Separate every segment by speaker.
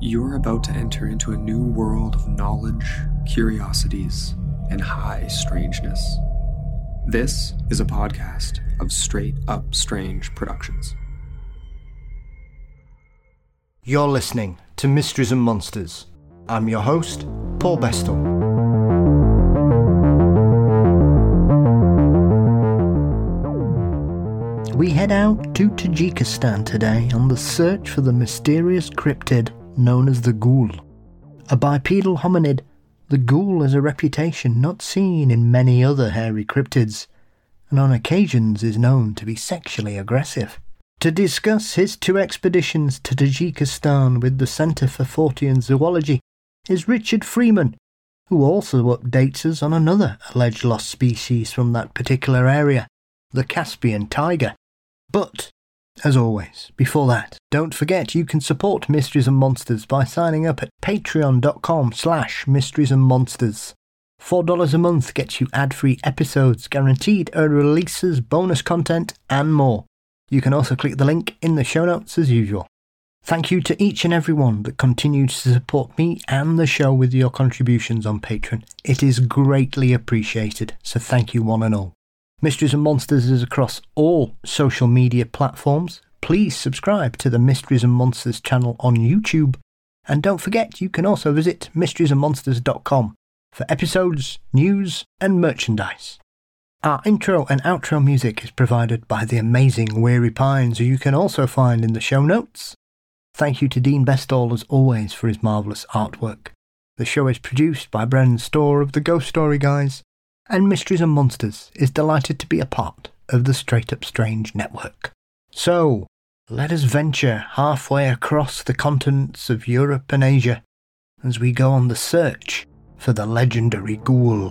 Speaker 1: You're about to enter into a new world of knowledge, curiosities, and high strangeness. This is a podcast of Straight Up Strange Productions.
Speaker 2: You're listening to Mysteries and Monsters. I'm your host, Paul Bestel. We head out to Tajikistan today on the search for the mysterious cryptid known as the ghoul. A bipedal hominid, the ghoul has a reputation not seen in many other hairy cryptids, and on occasions is known to be sexually aggressive. To discuss his two expeditions to Tajikistan with the Centre for Fortean Zoology is Richard Freeman, who also updates us on another alleged lost species from that particular area, the Caspian tiger. But, as always, before that, don't forget you can support Mysteries and Monsters by signing up at patreon.com/mysteriesandmonsters. $4 a month gets you ad-free episodes, guaranteed early releases, bonus content, and more. You can also click the link in the show notes as usual. Thank you to each and everyone that continues to support me and the show with your contributions on Patreon. It is greatly appreciated, so thank you one and all. Mysteries and Monsters is across all social media platforms. Please subscribe to the Mysteries and Monsters channel on YouTube. And don't forget, you can also visit mysteriesandmonsters.com for episodes, news, and merchandise. Our intro and outro music is provided by the amazing Weary Pines, who you can also find in the show notes. Thank you to Dean Bestall, as always, for his marvellous artwork. The show is produced by Brennan Storr of the Ghost Story Guys, and Mysteries and Monsters is delighted to be a part of the Straight Up Strange network. So, let us venture halfway across the continents of Europe and Asia as we go on the search for the legendary ghoul.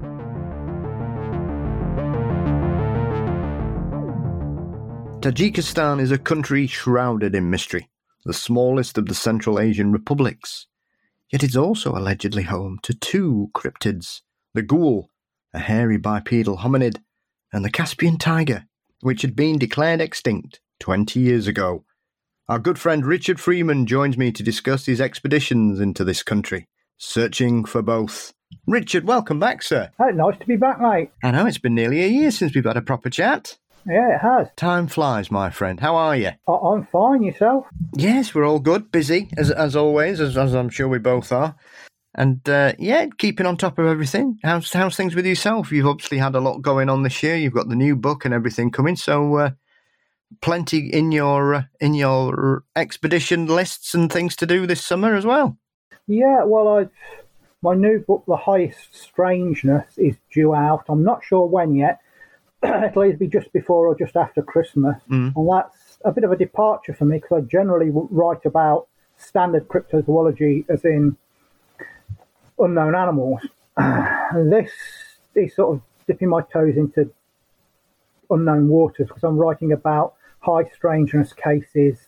Speaker 2: Tajikistan is a country shrouded in mystery, the smallest of the Central Asian republics. Yet it's also allegedly home to two cryptids, the ghoul, a hairy bipedal hominid, and the Caspian tiger, which had been declared extinct 20 years ago. Our good friend Richard Freeman joins me to discuss his expeditions into this country, searching for both. Richard, welcome back, sir.
Speaker 3: Oh, nice to be back, mate.
Speaker 2: I know, it's been nearly a year since we've had a proper chat.
Speaker 3: Yeah, it has.
Speaker 2: Time flies, my friend. How are you?
Speaker 3: I'm fine, yourself?
Speaker 2: Yes, we're all good. Busy, as always, as I'm sure we both are. And, keeping on top of everything. How's things with yourself? You've obviously had a lot going on this year. You've got the new book and everything coming, so plenty in your expedition lists and things to do this summer as well.
Speaker 3: Yeah, well, my new book, The Highest Strangeness, is due out. I'm not sure when yet. It'll either be just before or just after Christmas. And that's a bit of a departure for me because I generally write about standard cryptozoology, as in unknown animals. This is sort of dipping my toes into unknown waters because I'm writing about high strangeness cases,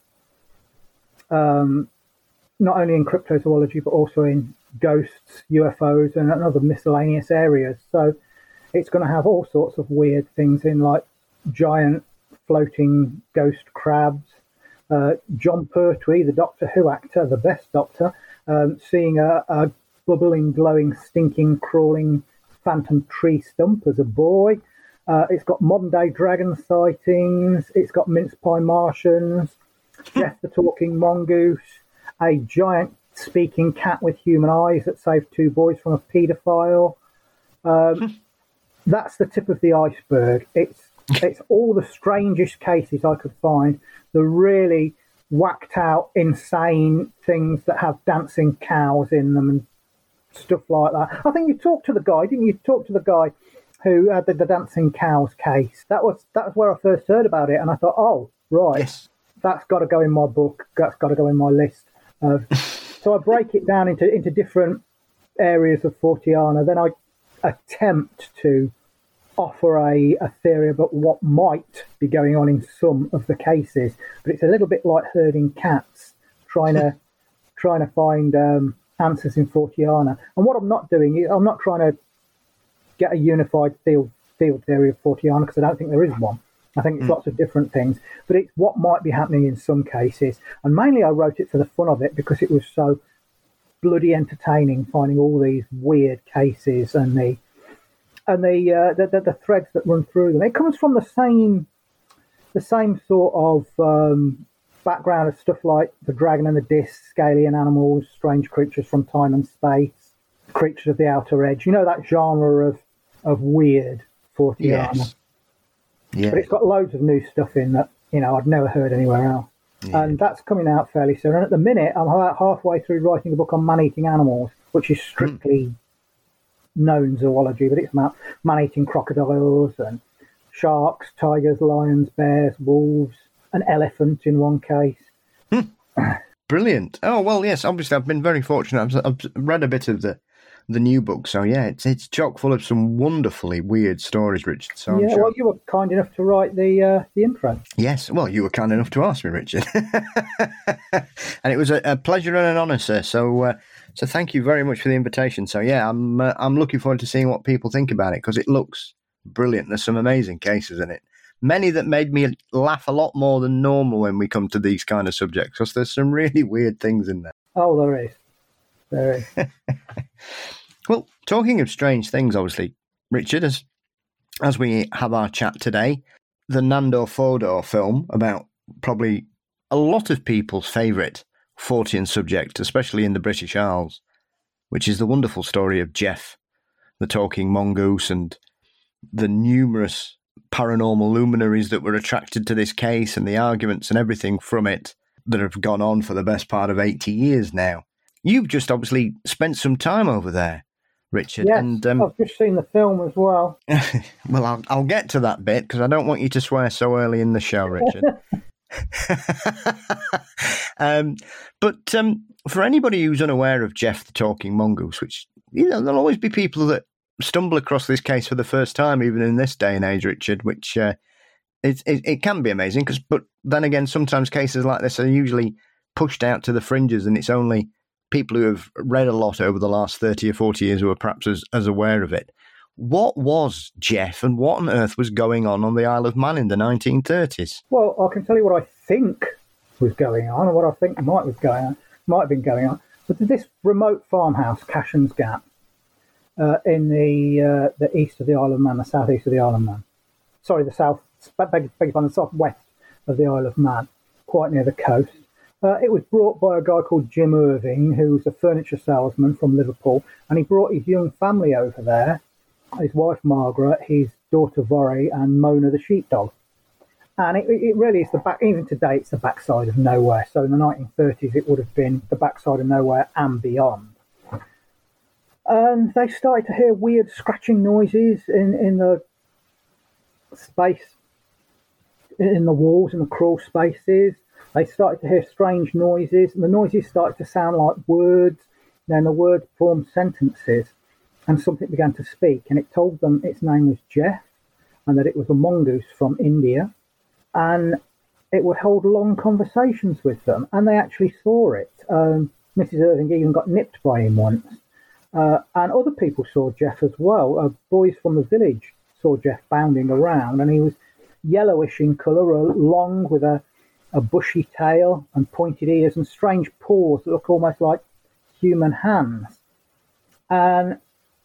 Speaker 3: not only in cryptozoology but also in ghosts, UFOs, and other miscellaneous areas. So it's going to have all sorts of weird things in, like giant floating ghost crabs, John Pertwee, the Doctor Who actor, the best Doctor, seeing a bubbling, glowing, stinking, crawling phantom tree stump as a boy. It's got modern-day dragon sightings. It's got mince pie Martians, Jeff the Talking Mongoose, a giant speaking cat with human eyes that saved two boys from a paedophile. That's the tip of the iceberg. It's all the strangest cases I could find. The really whacked-out, insane things that have dancing cows in them and stuff like that. I think you talked to the guy, didn't you? Talk to the guy who had the dancing cows case. That was where I first heard about it, and I thought, oh, right, yes, that's got to go in my book. That's got to go in my list. So I break it down into different areas of Forteana. Then I attempt to offer a theory about what might be going on in some of the cases, but it's a little bit like herding cats, trying to find answers in Forteana. And what I'm not doing is I'm not trying to get a unified field theory of Forteana because I don't think there is one. I think it's lots of different things, but it's what might be happening in some cases. And mainly I wrote it for the fun of it because it was so bloody entertaining finding all these weird cases and the threads that run through them. It comes from the same sort of background of stuff like The Dragon and the Disc, Alien Animals, Strange Creatures from Time and Space, Creatures of the Outer Edge. You know, that genre of weird Forteana.
Speaker 2: Yes. Yeah.
Speaker 3: But it's got loads of new stuff in that, I'd never heard anywhere else. Yeah. And that's coming out fairly soon. And at the minute, I'm about halfway through writing a book on man-eating animals, which is strictly known zoology, but it's about man-eating crocodiles and sharks, tigers, lions, bears, wolves, an elephant in one case.
Speaker 2: Brilliant. Oh, well, yes, obviously I've been very fortunate. I've read a bit of the new book, so yeah, it's chock full of some wonderfully weird stories, Richard. So
Speaker 3: yeah, well, you were kind enough to write the intro.
Speaker 2: Yes, well, you were kind enough to ask me, Richard, and it was a pleasure and an honour, sir. So thank you very much for the invitation. So yeah, I'm looking forward to seeing what people think about it because it looks brilliant. There's some amazing cases in it. Many that made me laugh a lot more than normal when we come to these kind of subjects because there's some really weird things in there.
Speaker 3: Oh, there is.
Speaker 2: Well, talking of strange things, obviously, Richard, as we have our chat today, the Nandor Fodor film about probably a lot of people's favourite Fortean subject, especially in the British Isles, which is the wonderful story of Jeff, the talking mongoose, and the numerous paranormal luminaries that were attracted to this case and the arguments and everything from it that have gone on for the best part of 80 years now. You've just obviously spent some time over there, Richard.
Speaker 3: Yes,
Speaker 2: and
Speaker 3: I've just seen the film as well.
Speaker 2: Well, I'll get to that bit because I don't want you to swear so early in the show, Richard. But for anybody who's unaware of Jeff the Talking Mongoose, which, there'll always be people that stumble across this case for the first time, even in this day and age, Richard, which it can be amazing. But then again, sometimes cases like this are usually pushed out to the fringes and it's only people who have read a lot over the last 30 or 40 years who are perhaps as aware of it. What was Jeff and what on earth was going on the Isle of Man in the 1930s? Well,
Speaker 3: I can tell you what I think was going on and what I think might have been going on. But this remote farmhouse, Cashan's Gap, in the east of the Isle of Man, the southeast of the Isle of Man. Sorry, the southwest of the Isle of Man, quite near the coast. It was brought by a guy called Jim Irving, who was a furniture salesman from Liverpool, and he brought his young family over there, his wife Margaret, his daughter Vori, and Mona the sheepdog. And it really is even today, it's the backside of nowhere. So in the 1930s, it would have been the backside of nowhere and beyond. And they started to hear weird scratching noises in the space, in the walls, in the crawl spaces. They started to hear strange noises, and the noises started to sound like words. Then the words formed sentences, and something began to speak, and it told them its name was Jeff, and that it was a mongoose from India, and it would hold long conversations with them, and they actually saw it. Mrs. Irving even got nipped by him once, and other people saw Jeff as well. Boys from the village saw Jeff bounding around, and he was yellowish in colour, long with a bushy tail and pointed ears and strange paws that look almost like human hands. And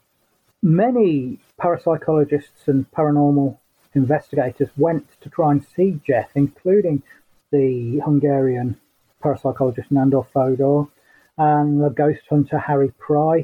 Speaker 3: many parapsychologists and paranormal investigators went to try and see Jeff, including the Hungarian parapsychologist Nandor Fodor and the ghost hunter Harry Price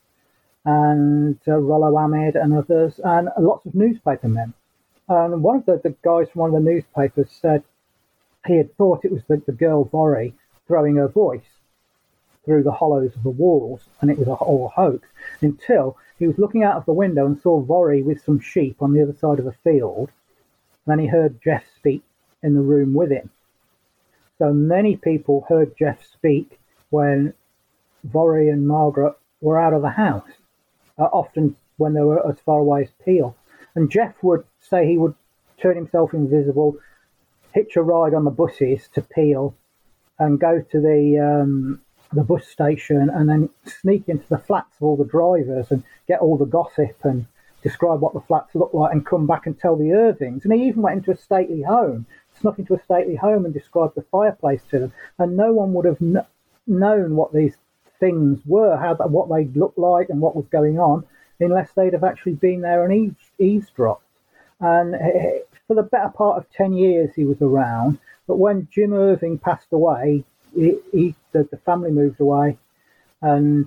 Speaker 3: and Rollo Ahmed and others, and lots of newspaper men. And one of the guys from one of the newspapers said he had thought it was the girl Vori throwing her voice through the hollows of the walls, and it was all a hoax, until he was looking out of the window and saw Vori with some sheep on the other side of a field. Then he heard Jeff speak in the room with him. So many people heard Jeff speak when Vori and Margaret were out of the house, often when they were as far away as Peel. And Jeff would say he would turn himself invisible, hitch a ride on the buses to Peel, and go to the bus station, and then sneak into the flats of all the drivers and get all the gossip and describe what the flats look like and come back and tell the Irvings. And he even went into a stately home, snuck into a stately home and described the fireplace to them. And no one would have known what these things were, what they looked like and what was going on, unless they'd have actually been there and eavesdropped. And for the better part of 10 years he was around. But when Jim Irving passed away, the family moved away, and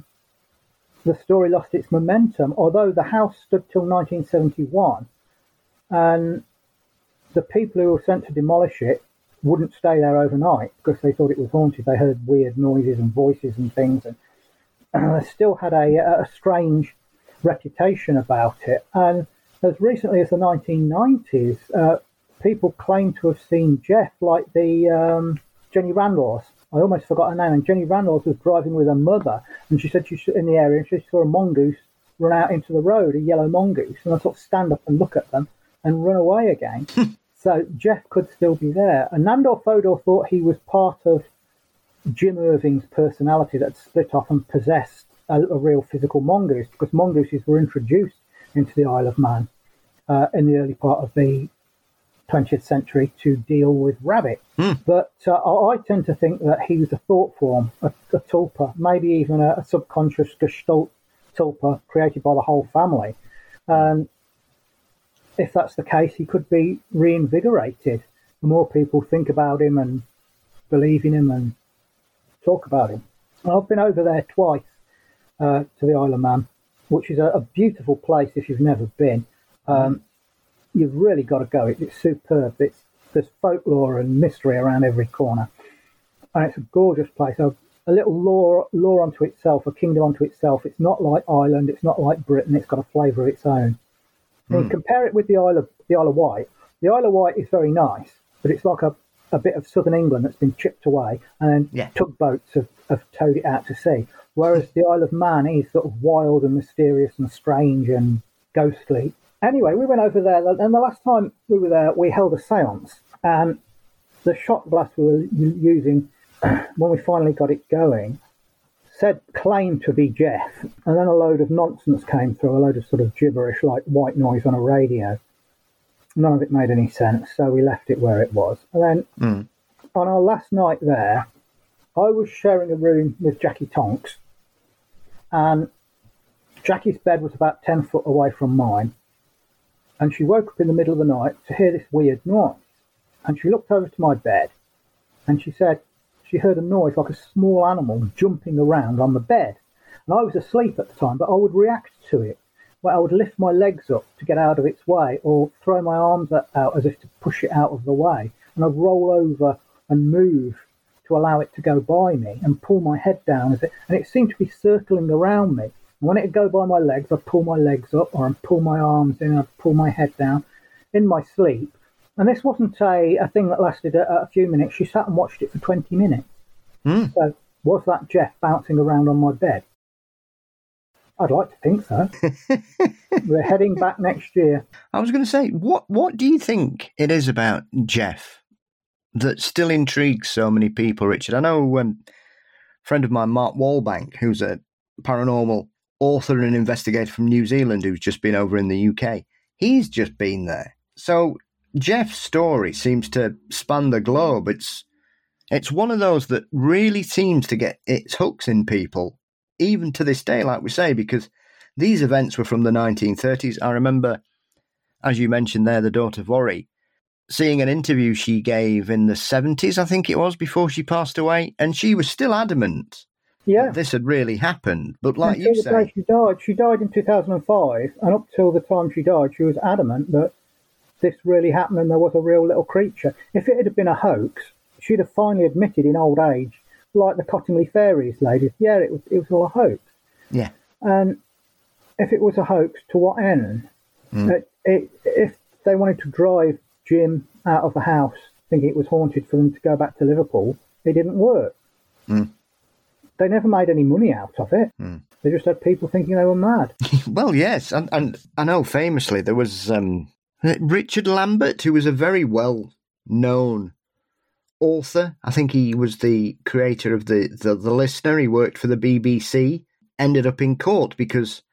Speaker 3: the story lost its momentum, although the house stood till 1971, and the people who were sent to demolish it wouldn't stay there overnight because they thought it was haunted. They heard weird noises and voices and things, and still had a strange reputation about it. And as recently as the 1990s, people claim to have seen Jeff, like the Jenny Randalls. I almost forgot her name. And Jenny Randalls was driving with her mother, and she said she was in the area, and she saw a mongoose run out into the road, a yellow mongoose, and I sort of stand up and look at them and run away again. So Jeff could still be there. And Nandor Fodor thought he was part of Jim Irving's personality that split off and possessed a real physical mongoose, because mongooses were introduced into the Isle of Man in the early part of the 20th century to deal with rabbits. But I tend to think that he was a thought form, a tulpa, maybe even a subconscious gestalt tulpa created by the whole family. And if that's the case, he could be reinvigorated. The more people think about him and believe in him and talk about him. And I've been over there twice to the Isle of Man, which is a beautiful place if you've never been. You've really got to go. It's superb. There's folklore and mystery around every corner. And it's a gorgeous place. A little law unto itself, a kingdom unto itself. It's not like Ireland. It's not like Britain. It's got a flavour of its own. And compare it with the Isle of Wight. The Isle of Wight is very nice, but it's like a bit of southern England that's been chipped away, and then tugboats have towed it out to sea. Whereas the Isle of Man is sort of wild and mysterious and strange and ghostly. Anyway, we went over there, and the last time we were there, we held a séance, and the shot glass we were using when we finally got it going claimed to be Jeff, and then a load of nonsense came through, a load of sort of gibberish like white noise on a radio. None of it made any sense, so we left it where it was. And then on our last night there, I was sharing a room with Jackie Tonks, and Jackie's bed was about 10 foot away from mine, and she woke up in the middle of the night to hear this weird noise. And she looked over to my bed, and she said she heard a noise like a small animal jumping around on the bed. And I was asleep at the time, but I would react to it. Well, I would lift my legs up to get out of its way, or throw my arms out as if to push it out of the way. And I'd roll over and move to allow it to go by me, and pull my head down. And it seemed to be circling around me. And when it would go by my legs, I'd pull my legs up, or I'd pull my arms in, I'd pull my head down in my sleep. And this wasn't a thing that lasted a few minutes. She sat and watched it for 20 minutes. So was that Jeff bouncing around on my bed? I'd like to think so. We're heading back next year.
Speaker 2: I was going to say, what do you think it is about Jeff that still intrigues so many people, Richard? I know a friend of mine, Mark Wallbank, who's a paranormal author and investigator from New Zealand, who's just been over in the UK. He's just been there. So Jeff's story seems to span the globe. It's one of those that really seems to get its hooks in people, even to this day, like we say, because these events were from the 1930s. I remember, as you mentioned there, the daughter Vori, seeing an interview she gave in the 70s, I think it was, before she passed away, and she was still adamant that this had really happened. But like you say,
Speaker 3: she died in 2005, and up till the time she died, she was adamant that this really happened and there was a real little creature. If it had been a hoax, she'd have finally admitted in old age, like the Cottingley Fairies ladies, it was all a hoax.
Speaker 2: Yeah.
Speaker 3: And if it was a hoax, to what end? If they wanted to drive Jim out of the house thinking it was haunted for them to go back to Liverpool, it didn't work. They never made any money out of it. They just had people thinking they were mad.
Speaker 2: Well, yes. And I know famously there was Richard Lambert, who was a very well-known author. I think he was the creator of the Listener. He worked for the BBC, ended up in court because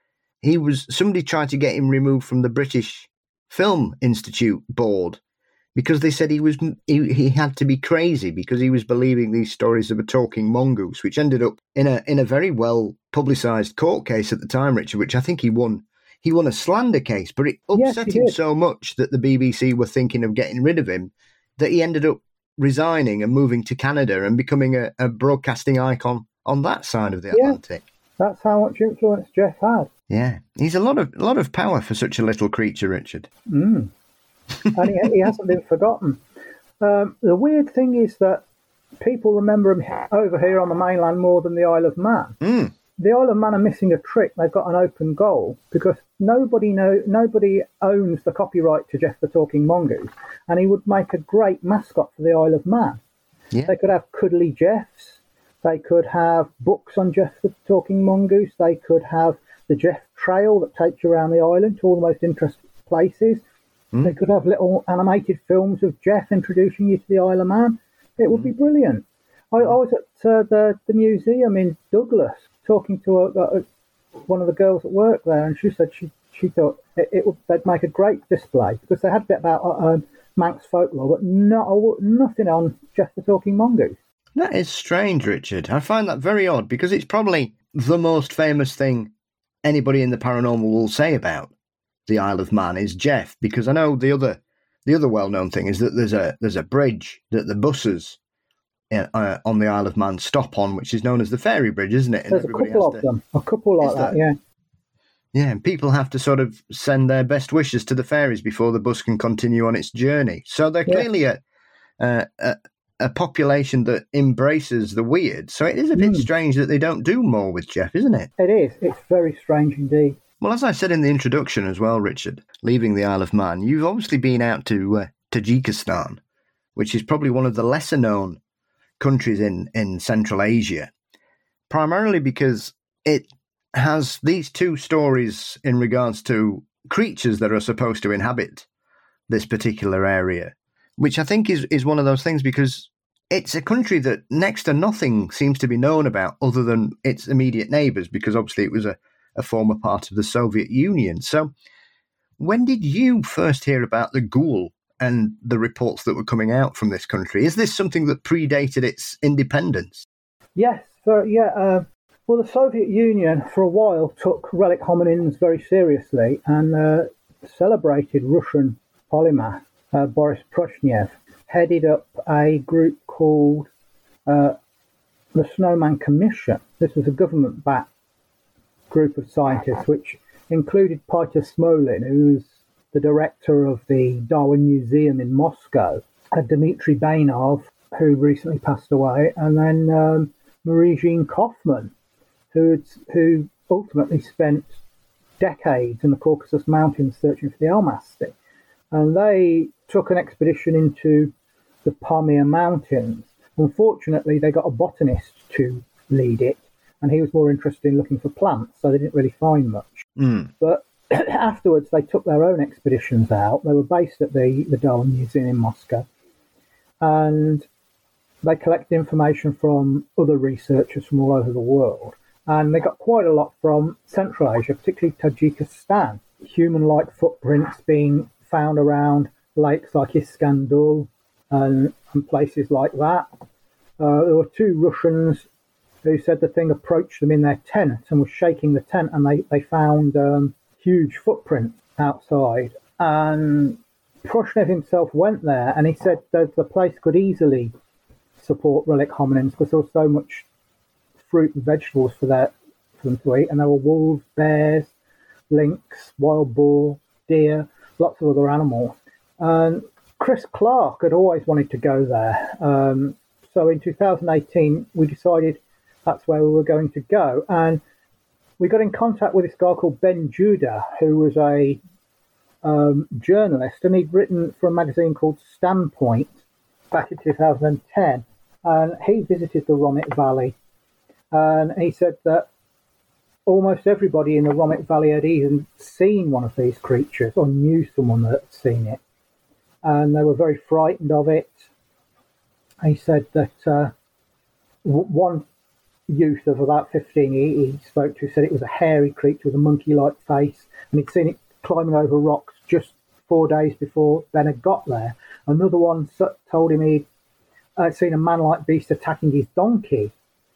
Speaker 2: somebody tried to get him removed from the British Film Institute board because they said he had to be crazy because he was believing these stories of a talking mongoose, which ended up in a very well publicised court case at the time, Richard, which I think he won. He won a slander case, but it upset him so much that the BBC were thinking of getting rid of him that he ended up resigning and moving to Canada and becoming a broadcasting icon on that side of the Atlantic.
Speaker 3: That's how much influence Jeff had.
Speaker 2: Yeah, he's a lot of power for such a little creature, Richard.
Speaker 3: And he hasn't been forgotten. The weird thing is that people remember him over here on the mainland more than the Isle of Man. The Isle of Man are missing a trick. They've got an open goal because nobody owns the copyright to Jeff the Talking Mongoose, and he would make a great mascot for the Isle of Man. Yeah. They could have cuddly Jeffs. They could have books on Jeff the Talking Mongoose. They could have the Jeff Trail that takes you around the island to all the most interesting places. They could have little animated films of Jeff introducing you to the Isle of Man. It would be brilliant. I was at the museum in Douglas talking to one of the girls at work there, and she said she thought they'd make a great display because they had a bit about Manx folklore, but nothing on Jeff the Talking Mongoose.
Speaker 2: That is strange, Richard. I find that very odd because it's probably the most famous thing anybody in the paranormal will say about the Isle of Man is Jeff, because I know the other well-known thing is that there's a bridge that the buses on the Isle of Man stop on, which is known as the Fairy Bridge, isn't it? And
Speaker 3: there's a couple of them. A couple like that, yeah.
Speaker 2: Yeah, and people have to sort of send their best wishes to the fairies before the bus can continue on its journey. So they're clearly a population that embraces the weird. So it is a bit strange that they don't do more with Jeff, isn't it?
Speaker 3: It is. It's very strange indeed.
Speaker 2: Well, as I said in the introduction as well, Richard, leaving the Isle of Man, you've obviously been out to Tajikistan, which is probably one of the lesser-known countries in Central Asia, primarily because it has these two stories in regards to creatures that are supposed to inhabit this particular area, which I think is one of those things because it's a country that next to nothing seems to be known about other than its immediate neighbours, because obviously it was a former part of the Soviet Union. So when did you first hear about the ghoul and the reports that were coming out from this country? Is this something that predated its independence?
Speaker 3: Yes. Well, the Soviet Union for a while took relic hominins very seriously and celebrated Russian polymath Boris Prushnev, headed up a group called the Snowman Commission. This was a government-backed group of scientists, which included Peter Smolin, who's the director of the Darwin Museum in Moscow, Dmitry Bainov, who recently passed away, and then Marie-Jean Kaufman, who ultimately spent decades in the Caucasus Mountains searching for the Almasty. And they took an expedition into the Pamir Mountains. Unfortunately, they got a botanist to lead it, and he was more interested in looking for plants, so they didn't really find much. But afterwards, they took their own expeditions out. They were based at the Darwin Museum in Moscow, and they collected information from other researchers from all over the world. And they got quite a lot from Central Asia, particularly Tajikistan. Human-like footprints being found around lakes like Iskandul and places like that. There were two Russians who said the thing approached them in their tent and was shaking the tent, and they found huge footprints outside. And Prushnev himself went there, and he said that the place could easily support relic hominins because there was so much fruit and vegetables for them to eat, and there were wolves, bears, lynx, wild boar, deer, lots of other animals. And Chris Clark had always wanted to go there. So in 2018, we decided that's where we were going to go. And we got in contact with this guy called Ben Judah, who was a journalist, and he'd written for a magazine called Standpoint back in 2010. And he visited the Romit Valley. And he said that almost everybody in the Romit Valley had either seen one of these creatures or knew someone that had seen it. And they were very frightened of it. He said that one youth of about 15 he spoke to said it was a hairy creature with a monkey-like face, and he'd seen it climbing over rocks just 4 days before Ben had got there. Another one told him he'd seen a man-like beast attacking his donkey.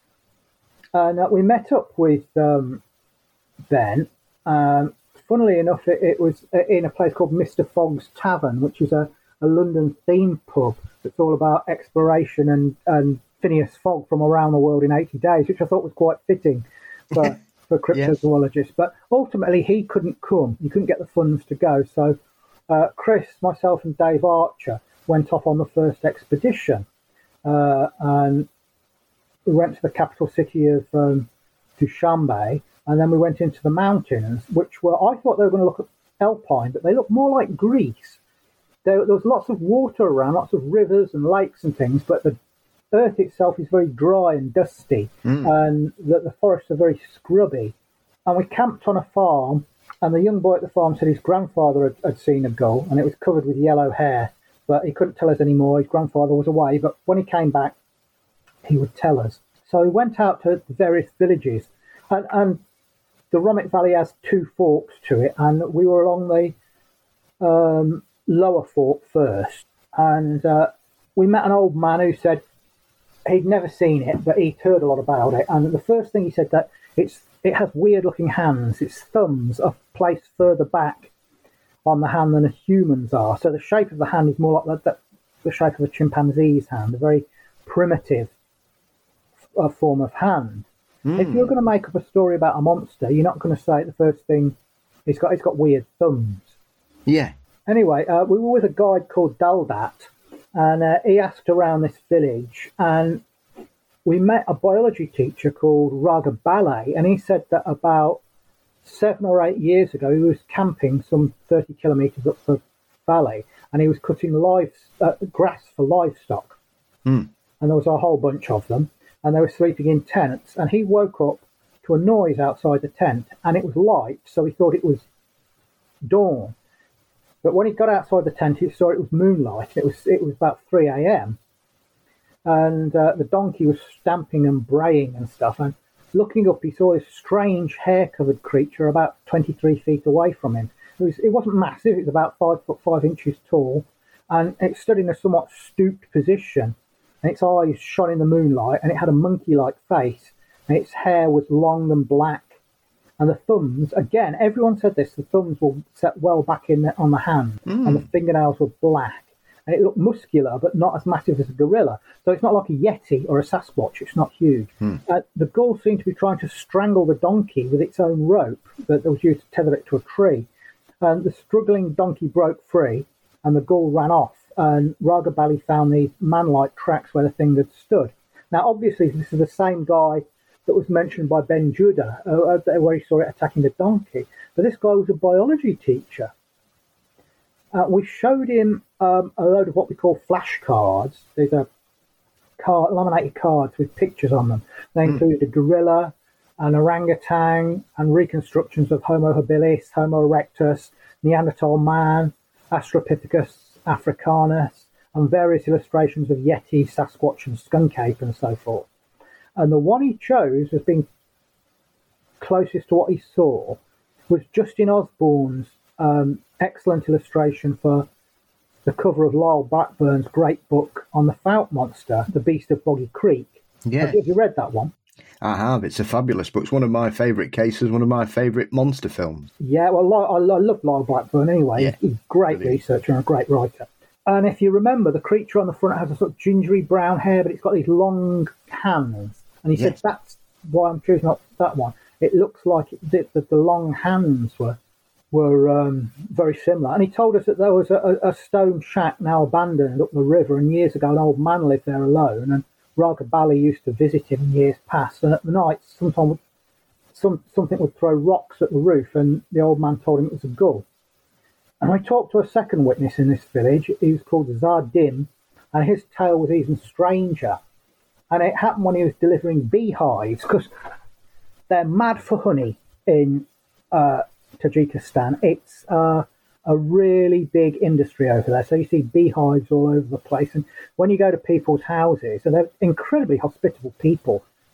Speaker 3: And we met up with Ben. Funnily enough, it was in a place called Mr. Fogg's Tavern, which is a London theme pub that's all about exploration and Phineas Fogg from around the world in 80 days, which I thought was quite fitting for cryptozoologists. But ultimately, he couldn't come. He couldn't get the funds to go. So Chris, myself, and Dave Archer went off on the first expedition. And we went to the capital city of Dushanbe, and then we went into the mountains, which I thought they were going to look alpine, but they look more like Greece. There was lots of water around, lots of rivers and lakes and things, but the earth itself is very dry and dusty, and the forests are very scrubby. And we camped on a farm, and the young boy at the farm said his grandfather had seen a gull, and it was covered with yellow hair, but he couldn't tell us anymore. His grandfather was away, but when he came back, he would tell us. So we went out to the various villages, and the Rommet Valley has 2 forks to it, and we were along the lower fork first, and we met an old man who said he'd never seen it, but he'd heard a lot about it. And the first thing he said, that it has weird-looking hands. Its thumbs are placed further back on the hand than a human's are. So the shape of the hand is more like the shape of a chimpanzee's hand, a very primitive form of hand. If you're going to make up a story about a monster, you're not going to say the first thing it's got weird thumbs.
Speaker 2: Yeah.
Speaker 3: Anyway, we were with a guide called Daldat, and he asked around this village, and we met a biology teacher called Raga Ballet, and he said that about 7 or 8 years ago, he was camping some 30 kilometres up the valley, and he was cutting grass for livestock. And there was a whole bunch of them, and they were sleeping in tents, and he woke up to a noise outside the tent, and it was light, so he thought it was dawn. But when he got outside the tent, he saw it was moonlight. It was about 3 a.m. And the donkey was stamping and braying and stuff. And looking up, he saw this strange hair-covered creature about 23 feet away from him. It wasn't massive. It was about 5 foot 5 inches tall. And it stood in a somewhat stooped position. And its eyes shone in the moonlight. And it had a monkey-like face. And its hair was long and black. And the thumbs, again, everyone said this, the thumbs were set well back on the hand, and the fingernails were black. And it looked muscular, but not as massive as a gorilla. So it's not like a Yeti or a Sasquatch, it's not huge. The gull seemed to be trying to strangle the donkey with its own rope that was used to tether it to a tree. And the struggling donkey broke free, and the gull ran off. And Raga Bali found these man-like tracks where the thing had stood. Now, obviously, this is the same guy that was mentioned by Ben Judah, where he saw it attacking the donkey. But this guy was a biology teacher. We showed him a load of what we call flashcards. These are laminated cards with pictures on them. They included a gorilla, an orangutan, and reconstructions of Homo habilis, Homo erectus, Neanderthal man, Australopithecus africanus, and various illustrations of Yeti, Sasquatch, and skunk ape, and so forth. And the one he chose as being closest to what he saw was Justin Osborne's excellent illustration for the cover of Lyle Blackburn's great book on the Fouke monster, The Beast of Boggy Creek.
Speaker 2: Yeah.
Speaker 3: Have you read that one?
Speaker 2: I have. It's a fabulous book. It's one of my favourite cases, one of my favourite monster films.
Speaker 3: Yeah, well, I love Lyle Blackburn anyway.
Speaker 2: Yeah.
Speaker 3: He's a great researcher and a great writer. And if you remember, the creature on the front has a sort of gingery brown hair, but it's got these long hands. And he said, that's why I'm choosing not that one. It looks like the long hands were very similar. And he told us that there was a stone shack now abandoned up the river, and years ago an old man lived there alone, and Raga Bali used to visit him in years past, and at the night something would throw rocks at the roof, and the old man told him it was a gull. And I talked to a second witness in this village. He was called Zardim, and his tale was even stranger. And it happened when he was delivering beehives, because they're mad for honey in Tajikistan. It's a really big industry over there. So you see beehives all over the place. And when you go to people's houses, and they're incredibly hospitable people,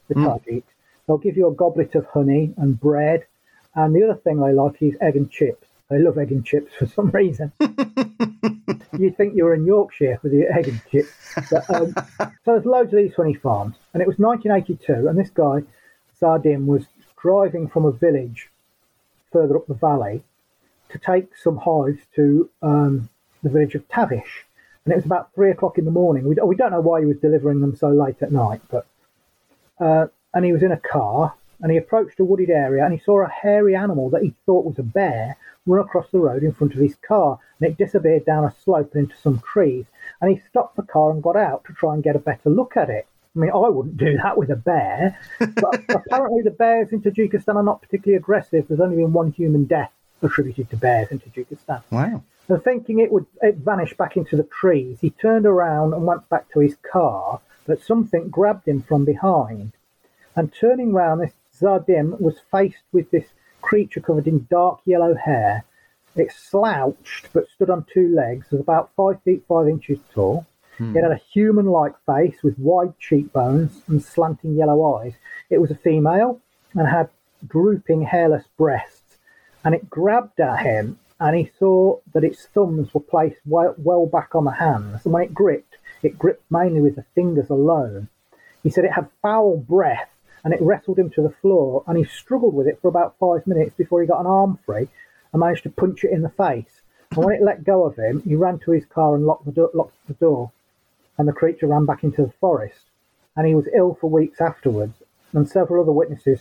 Speaker 3: the Tajiks. They'll give you a goblet of honey and bread. And the other thing they like is egg and chips. They love egg and chips for some reason. You'd think you were in Yorkshire with your egg and chips. But, so there's loads of these funny farms. And it was 1982, and this guy, Zardim, was driving from a village further up the valley to take some hives to the village of Tavish. And it was about 3 o'clock in the morning. We don't know why he was delivering them so late at night, but and he was in a car, and he approached a wooded area, and he saw a hairy animal that he thought was a bear run across the road in front of his car, and it disappeared down a slope and into some trees. And he stopped the car and got out to try and get a better look at it. I mean, I wouldn't do that with a bear, but apparently the bears in Tajikistan are not particularly aggressive. There's only been one human death attributed to bears in Tajikistan.
Speaker 2: Wow.
Speaker 3: And thinking it vanished back into the trees, he turned around and went back to his car, but something grabbed him from behind. And turning round, this Zardim was faced with this creature covered in dark yellow hair. It slouched but stood on two legs, was about 5 feet 5 inches tall. It had a human-like face with wide cheekbones and slanting yellow eyes. It was a female and had drooping hairless breasts. And it grabbed at him, and he saw that its thumbs were placed well back on the hands. And when it gripped mainly with the fingers alone. He said it had foul breath, and it wrestled him to the floor, and he struggled with it for about 5 minutes before he got an arm free and managed to punch it in the face. And when it let go of him, he ran to his car and locked the door. And the creature ran back into the forest. And he was ill for weeks afterwards. And several other witnesses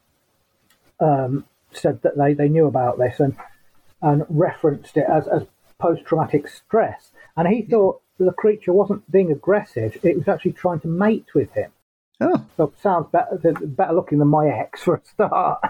Speaker 3: said that they knew about this and referenced it as post-traumatic stress. And he thought that the creature wasn't being aggressive, it was actually trying to mate with him.
Speaker 2: Oh.
Speaker 3: So sounds better looking than my ex for a start.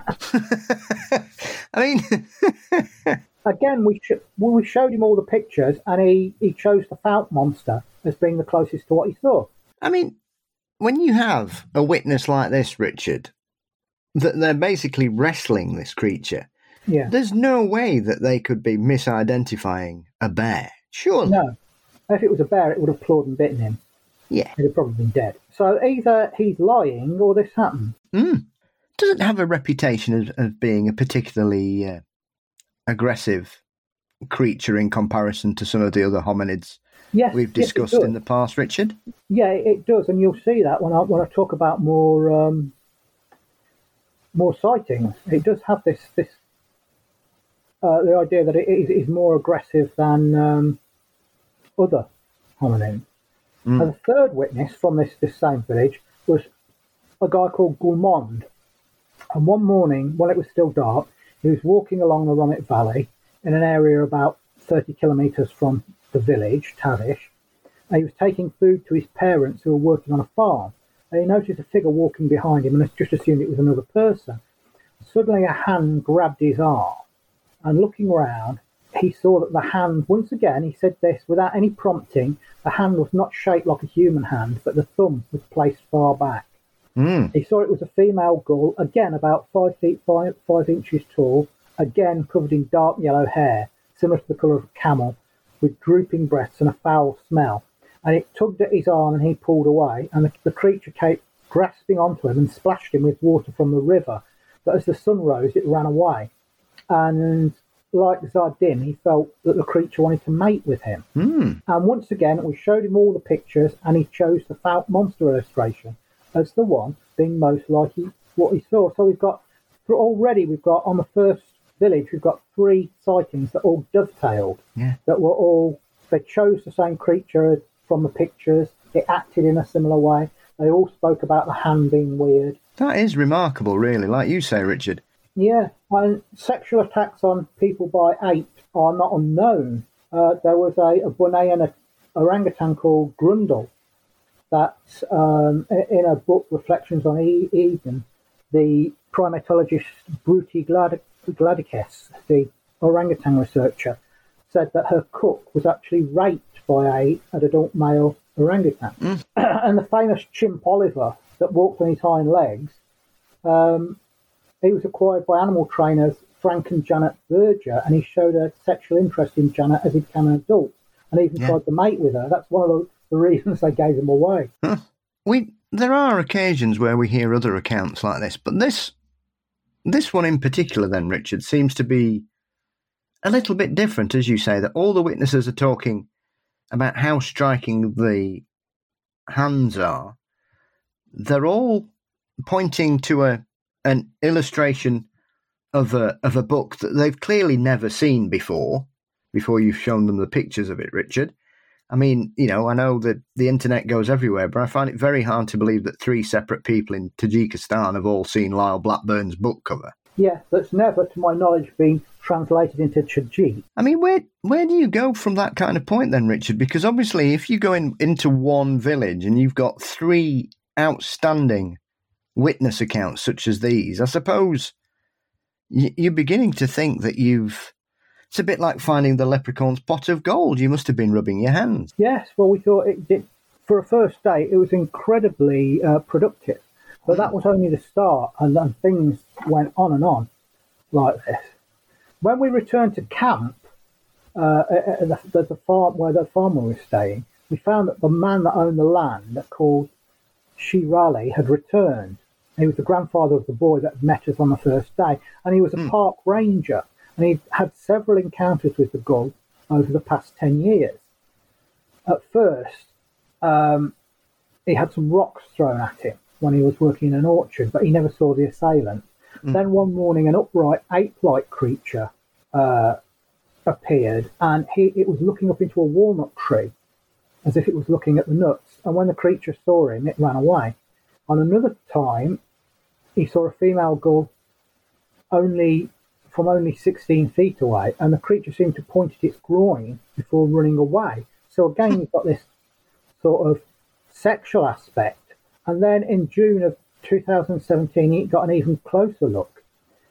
Speaker 2: I mean...
Speaker 3: Again, we showed him all the pictures, and he chose the Fount monster as being the closest to what he saw.
Speaker 2: I mean, when you have a witness like this, Richard, that they're basically wrestling this creature, there's no way that they could be misidentifying a bear, surely.
Speaker 3: No. If it was a bear, it would have clawed and bitten him.
Speaker 2: Yeah.
Speaker 3: He'd have probably been dead. So either he's lying or this happened.
Speaker 2: Does it have a reputation of being a particularly... aggressive creature in comparison to some of the other hominids we've discussed in the past, Richard? Yeah,
Speaker 3: it does, and you'll see that when I talk about more sightings. It does have this the idea that it is more aggressive than other hominids. And the third witness from this same village was a guy called Gulmond. And one morning, while it was still dark, he was walking along the Romit Valley in an area about 30 kilometres from the village, Tavish, and he was taking food to his parents who were working on a farm. And he noticed a figure walking behind him and just assumed it was another person. Suddenly a hand grabbed his arm, and looking round, he saw that the hand, once again, he said this without any prompting, the hand was not shaped like a human hand, but the thumb was placed far back. He saw it was a female gull, again about 5 feet 5 inches tall, again covered in dark yellow hair, similar to the colour of a camel, with drooping breasts and a foul smell. And it tugged at his arm and he pulled away, and the creature came grasping onto him and splashed him with water from the river. But as the sun rose, it ran away. And like Zardim, he felt that the creature wanted to mate with him. And once again, we showed him all the pictures, and he chose the Fount monster illustration as the one being most like what he saw. So we've got on the first village, we've got 3 sightings that all dovetailed. That were all, they chose the same creature from the pictures. It acted in a similar way. They all spoke about the hand being weird.
Speaker 2: That is remarkable, really, like you say, Richard.
Speaker 3: Yeah, and sexual attacks on people by apes are not unknown. There was a Bornean orangutan called Grundle that in a book, Reflections on Eden, the primatologist Bruti Gladikes, the orangutan researcher, said that her cook was actually raped by an adult male orangutan. And the famous chimp Oliver that walked on his hind legs, he was acquired by animal trainers Frank and Janet Berger, and he showed a sexual interest in Janet as he became an adult, and even tried to mate with her. That's one of the reasons they gave him away.
Speaker 2: We there are occasions where we hear other accounts like this, but this one in particular then, Richard, seems to be a little bit different, as you say, that all the witnesses are talking about how striking the hands are. They're all pointing to an illustration of a book that they've clearly never seen before you've shown them the pictures of it, Richard. I mean, I know that the internet goes everywhere, but I find it very hard to believe that 3 separate people in Tajikistan have all seen Lyle Blackburn's book cover.
Speaker 3: Yes, that's never, to my knowledge, been translated into Tajik.
Speaker 2: I mean, where do you go from that kind of point then, Richard? Because obviously, if you go into one village and you've got 3 outstanding witness accounts such as these, I suppose you're beginning to think that it's a bit like finding the leprechaun's pot of gold. You must have been rubbing your hands.
Speaker 3: Yes, well, we thought it did. For a first day, it was incredibly productive. But that was only the start, and then things went on and on like this. When we returned to camp, at the farm where the farmer was staying, we found that the man that owned the land, called Shirali, had returned. He was the grandfather of the boy that had met us on the first day, and he was a park ranger, and he'd had several encounters with the gull over the past 10 years. At first, he had some rocks thrown at him when he was working in an orchard, but he never saw the assailant. Then one morning, an upright ape-like creature appeared, and it was looking up into a walnut tree as if it was looking at the nuts. And when the creature saw him, it ran away. On another time, he saw a female gull from only 16 feet away, and the creature seemed to point at its groin before running away. So again, you've got this sort of sexual aspect. And then in June of 2017, he got an even closer look.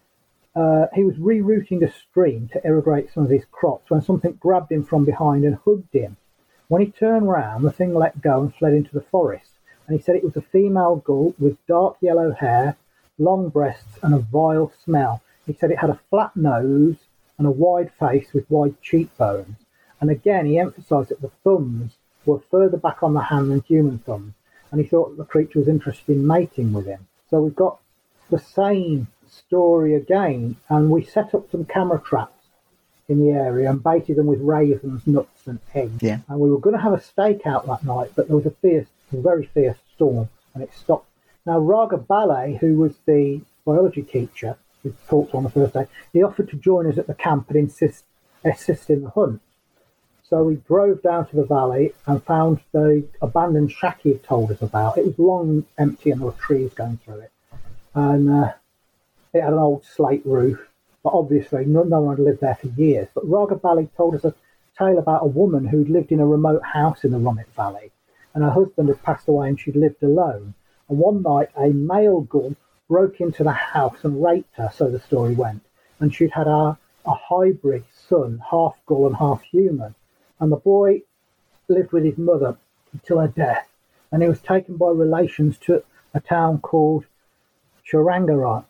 Speaker 3: He was rerouting a stream to irrigate some of his crops when something grabbed him from behind and hugged him. When he turned round, the thing let go and fled into the forest. And he said it was a female gull with dark yellow hair, long breasts, and a vile smell. He said it had a flat nose and a wide face with wide cheekbones. And again, he emphasised that the thumbs were further back on the hand than human thumbs. And he thought that the creature was interested in mating with him. So we've got the same story again, and we set up some camera traps in the area and baited them with raisins, nuts and eggs.
Speaker 2: Yeah.
Speaker 3: And we were going to have a stakeout that night, but there was a very fierce storm, and it stopped. Now, Raga Ballet, who was the biology teacher who talked on the first day, he offered to join us at the camp and assist in the hunt. So we drove down to the valley and found the abandoned shack he had told us about. It was long empty and there were trees going through it. And it had an old slate roof, but obviously no one had lived there for years. But Raga Ballet told us a tale about a woman who'd lived in a remote house in the Romit Valley, and her husband had passed away and she'd lived alone. And one night a male gull broke into the house and raped her, so the story went. And she'd had a hybrid son, half gull and half human. And the boy lived with his mother until her death. And he was taken by relations to a town called Churangaron,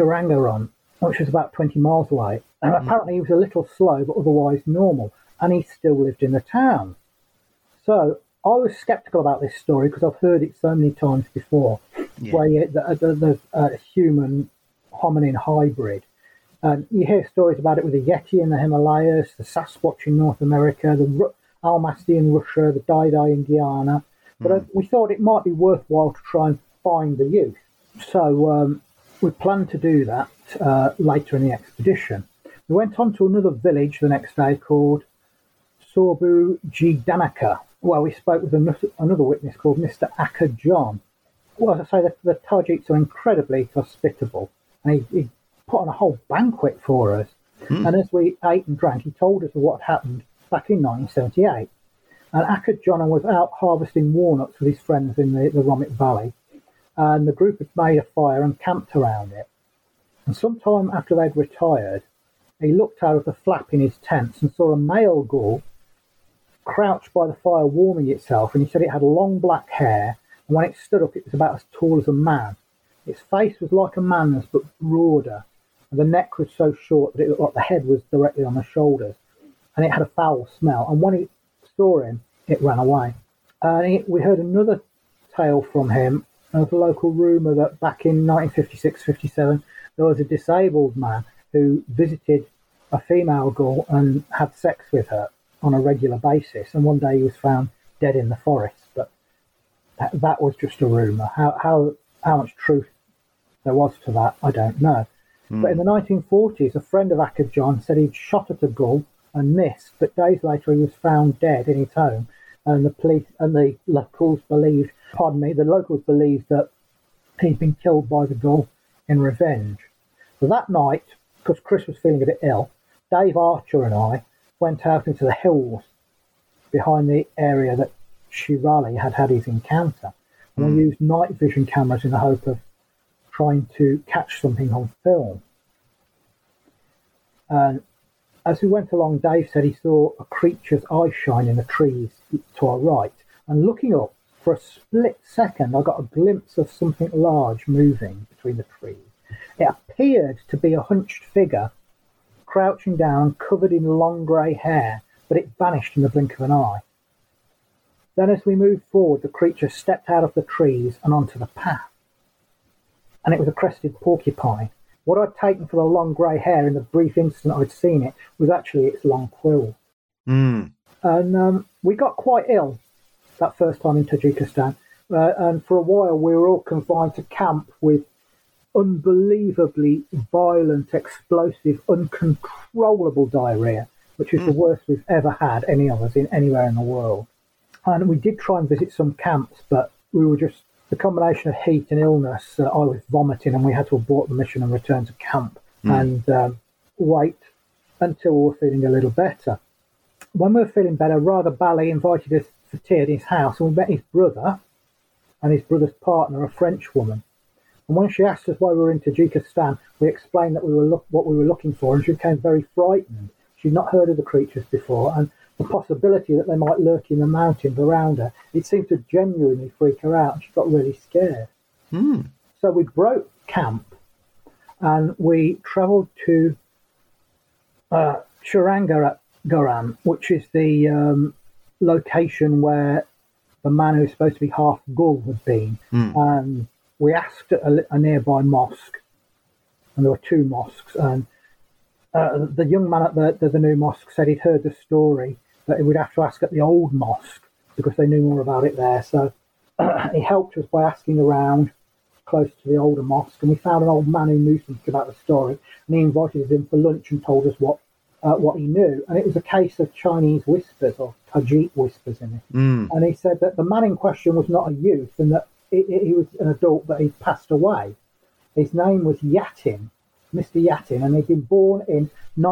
Speaker 3: which was about 20 miles away. And apparently he was a little slow, but otherwise normal. And he still lived in the town. So I was sceptical about this story because I've heard it so many times before, where there's a human hominin hybrid. And you hear stories about it with the Yeti in the Himalayas, the Sasquatch in North America, the Almasty in Russia, the Daidai in Guyana. But we thought it might be worthwhile to try and find the youth. So we planned to do that later in the expedition. We went on to another village the next day called Sorbu Jidanaka, where we spoke with another witness called Mr. Akka John. Well, as I say, the Tajiks are incredibly hospitable. And he put on a whole banquet for us. And as we ate and drank, he told us of what happened back in 1978. And Akka John was out harvesting walnuts with his friends in the Romit Valley. And the group had made a fire and camped around it. And sometime after they'd retired, he looked out of the flap in his tents and saw a male gull crouched by the fire warming itself. And he said it had long black hair, and when it stood up, it was about as tall as a man. Its face was like a man's, but broader, and the neck was so short that it looked like the head was directly on the shoulders, and it had a foul smell. And when it saw him, it ran away. And we heard another tale from him There was a local rumour that back in 1956-57, there was a disabled man who visited a female ghoul and had sex with her on a regular basis. And one day he was found dead in the forest. But that was just a rumour. How much truth there was to that, I don't know. But in the 1940s, a friend of Akadjon said he'd shot at a ghoul and missed, but days later he was found dead in his home. And the locals believed that he'd been killed by the ghoul in revenge. So that night, because Chris was feeling a bit ill, Dave Archer and I went out into the hills behind the area that Shirali had his encounter. And we used night vision cameras in the hope of trying to catch something on film. And as we went along, Dave said he saw a creature's eye shine in the trees to our right. And looking up, for a split second, I got a glimpse of something large moving between the trees. It appeared to be a hunched figure, crouching down, covered in long grey hair, but it vanished in the blink of an eye. Then as we moved forward, the creature stepped out of the trees and onto the path. And it was a crested porcupine. What I'd taken for the long grey hair in the brief instant I'd seen it was actually its long quill. And we got quite ill that first time in Tajikistan. And for a while we were all confined to camp with unbelievably violent, explosive, uncontrollable diarrhea, which is the worst we've ever had, any of us, anywhere in the world. And we did try and visit some camps, but we were just, the combination of heat and illness, I was vomiting and we had to abort the mission and return to camp and wait until we were feeling a little better. When we were feeling better, Radha Bali invited us for tea at his house, and we met his brother and his brother's partner, a French woman. And when she asked us why we were in Tajikistan, we explained that what we were looking for, and she became very frightened. She'd not heard of the creatures before, and the possibility that they might lurk in the mountains around her, it seemed to genuinely freak her out, and she got really scared. So we broke camp, and we travelled to Shurangaram, which is the location where the man who's supposed to be half ghoul had been. And we asked at a nearby mosque, and there were two mosques, and the young man at the new mosque said he'd heard the story, but he would have to ask at the old mosque because they knew more about it there. So he helped us by asking around close to the older mosque, and we found an old man who knew something about the story, and he invited us in for lunch and told us what he knew. And it was a case of Chinese whispers or Tajik whispers in it. And he said that the man in question was not a youth, and that he was an adult, but he'd passed away. His name was Yatin, Mr. Yatin, and he'd been born in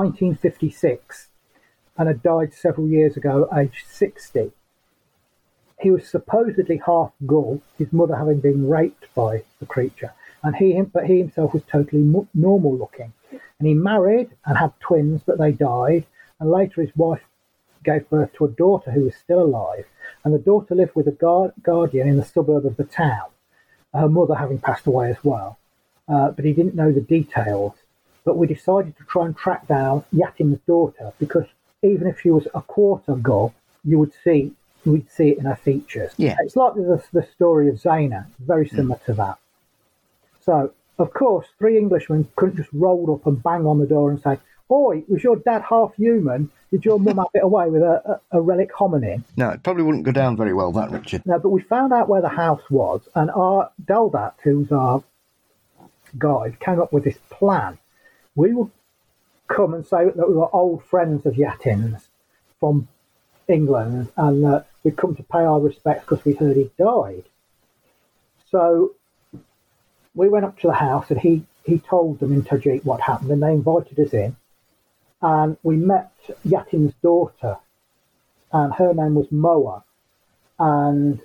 Speaker 3: 1956 and had died several years ago, aged 60. He was supposedly half ghoul, his mother having been raped by the creature, but he himself was totally normal looking. And he married and had twins, but they died. And later his wife gave birth to a daughter who was still alive. And the daughter lived with a guardian in the suburb of the town, her mother having passed away as well. But he didn't know the details. But we decided to try and track down Yatin's daughter, because even if she was a quarter ghoul, we'd see it in her features. Yeah. It's like the story of Zaina, very similar to that. So, of course, three Englishmen couldn't just roll up and bang on the door and say, "Oi, was your dad half human? Did your mum have it away with a relic hominin?"
Speaker 2: No, it probably wouldn't go down very well, that, Richard.
Speaker 3: No, but we found out where the house was, and our Deldat, who's our guide, came up with this plan. We would come and say that we were old friends of Yatin's from England, and we'd come to pay our respects because we heard he died. So we went up to the house, and he told them in Tajik what happened, and they invited us in, and we met Yatin's daughter, and her name was Moa, and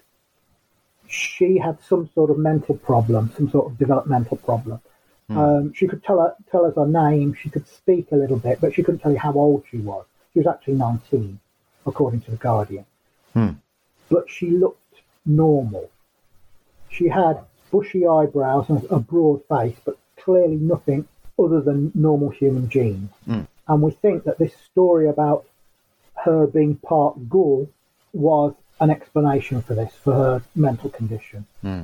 Speaker 3: she had some sort of mental problem, some sort of developmental problem. She could tell us her name, she could speak a little bit, but she couldn't tell you how old she was. She was actually 19, according to the Guardian. But she looked normal. She had bushy eyebrows and a broad face, but clearly nothing other than normal human genes. And we think that this story about her being part ghoul was an explanation for this, for her mental condition.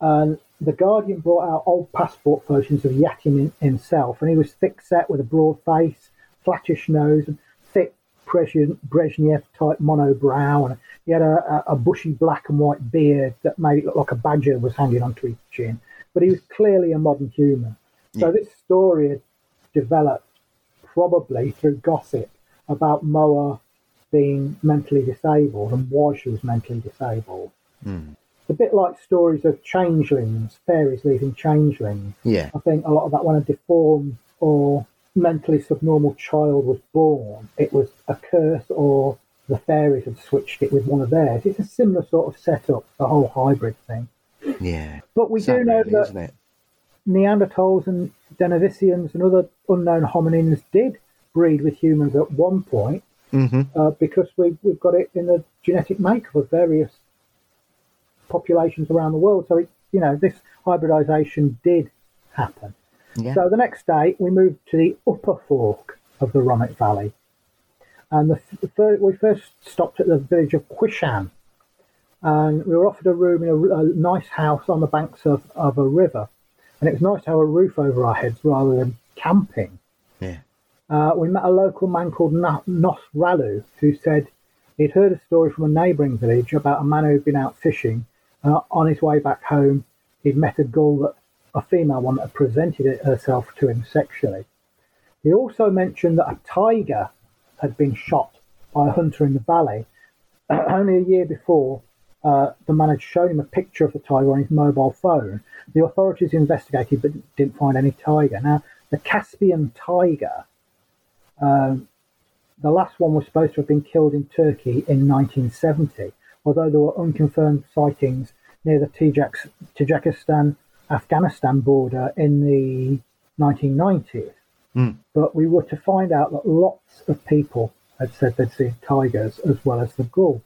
Speaker 3: And the Guardian brought out old passport photos of Yakin himself, and he was thick-set with a broad face, flattish nose, and thick Brezhnev-type monobrow, and he had a bushy black and white beard that made it look like a badger was hanging onto his chin. But he was clearly a modern human. Yeah. So this story had developed probably through gossip about Moa being mentally disabled and why she was mentally disabled. Mm. It's a bit like stories of changelings, fairies leaving changelings.
Speaker 2: Yeah.
Speaker 3: I think a lot of that when a deformed or mentally subnormal child was born, it was a curse or the fairies had switched it with one of theirs. It's a similar sort of setup, the whole hybrid thing.
Speaker 2: Yeah.
Speaker 3: But we do know that
Speaker 2: isn't it?
Speaker 3: Neanderthals and Denisovans and other unknown hominins did breed with humans at one point, because we've got it in the genetic makeup of various populations around the world. So, this hybridization did happen. Yeah. So the next day, we moved to the upper fork of the Ronnet Valley. And we first stopped at the village of Quishan. And we were offered a room in a nice house on the banks of a river. And it was nice to have a roof over our heads rather than camping.
Speaker 2: Yeah.
Speaker 3: We met a local man called Nos Ralu, who said he'd heard a story from a neighbouring village about a man who'd been out fishing. On his way back home, he'd met a gull, a female one, that had presented herself to him sexually. He also mentioned that a tiger had been shot by a hunter in the valley. Only a year before, the man had shown him a picture of the tiger on his mobile phone. The authorities investigated but didn't find any tiger. Now, the Caspian tiger, the last one was supposed to have been killed in Turkey in 1970, although there were unconfirmed sightings near the Tajikistan-Afghanistan border in the 1990s. But we were to find out that lots of people had said they'd seen tigers as well as the gull.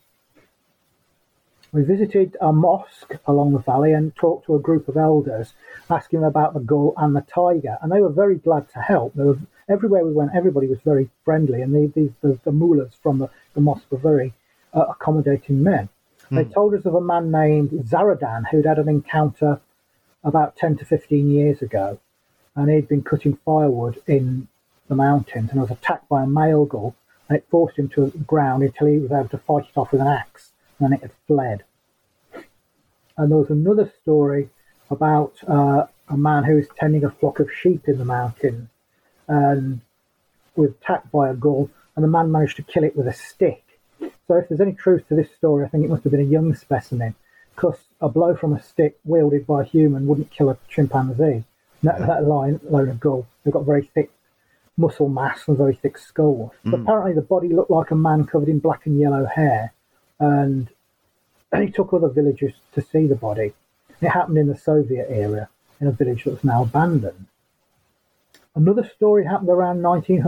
Speaker 3: We visited a mosque along the valley and talked to a group of elders, asking them about the gull and the tiger, and they were very glad to help. Everywhere we went, everybody was very friendly, and the mullahs from the mosque were very accommodating men. They told us of a man named Zaradan who'd had an encounter about 10 to 15 years ago, and he'd been cutting firewood in the mountains and was attacked by a male gull, and it forced him to the ground until he was able to fight it off with an axe, and then it had fled. And there was another story about a man who was tending a flock of sheep in the mountains and was attacked by a gull, and the man managed to kill it with a stick. So if there's any truth to this story, I think it must have been a young specimen, because a blow from a stick wielded by a human wouldn't kill a chimpanzee, let alone a gull. They've got very thick muscle mass and very thick skulls. But apparently the body looked like a man covered in black and yellow hair, and he took other villagers to see the body. It happened in the Soviet era in a village that was now abandoned. Another story happened around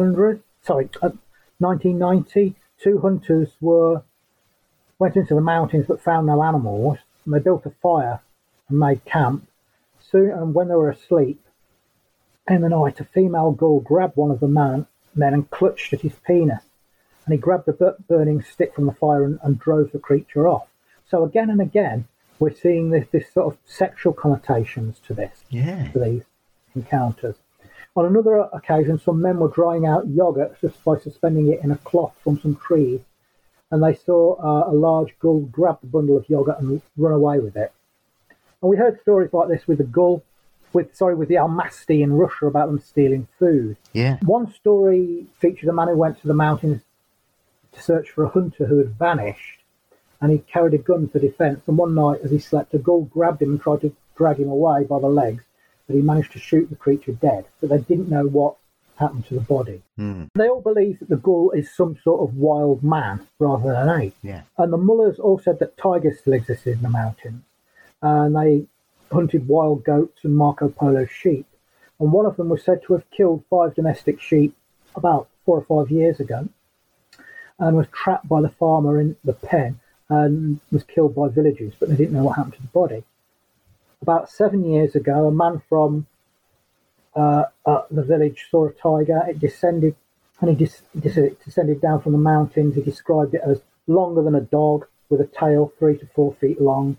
Speaker 3: 1990. Two hunters went into the mountains but found no animals, and they built a fire and made camp. Soon, and when they were asleep in the night, a female gull grabbed one of the men and clutched at his penis, and he grabbed the burning stick from the fire and drove the creature off. So again and again, we're seeing this sort of sexual connotations to this, to these encounters. On another occasion, some men were drying out yogurt just by suspending it in a cloth from some trees, and they saw a large gull grab the bundle of yogurt and run away with it. And we heard stories like this with the gull, with the Almasty in Russia about them stealing food.
Speaker 2: Yeah.
Speaker 3: One story featured a man who went to the mountains to search for a hunter who had vanished, and he carried a gun for defence. And one night, as he slept, a gull grabbed him and tried to drag him away by the legs, but he managed to shoot the creature dead. But they didn't know what happened to the body. They all believe that the gull is some sort of wild man rather than an ape.
Speaker 2: Yeah.
Speaker 3: And the mullahs all said that tigers still existed in the mountains, and they hunted wild goats and Marco Polo sheep. And one of them was said to have killed 5 domestic sheep about 4 or 5 years ago, and was trapped by the farmer in the pen and was killed by villagers, but they didn't know what happened to the body. About 7 years ago, a man from the village saw a tiger. It descended, and he descended down from the mountains. He described it as longer than a dog, with a tail 3 to 4 feet long,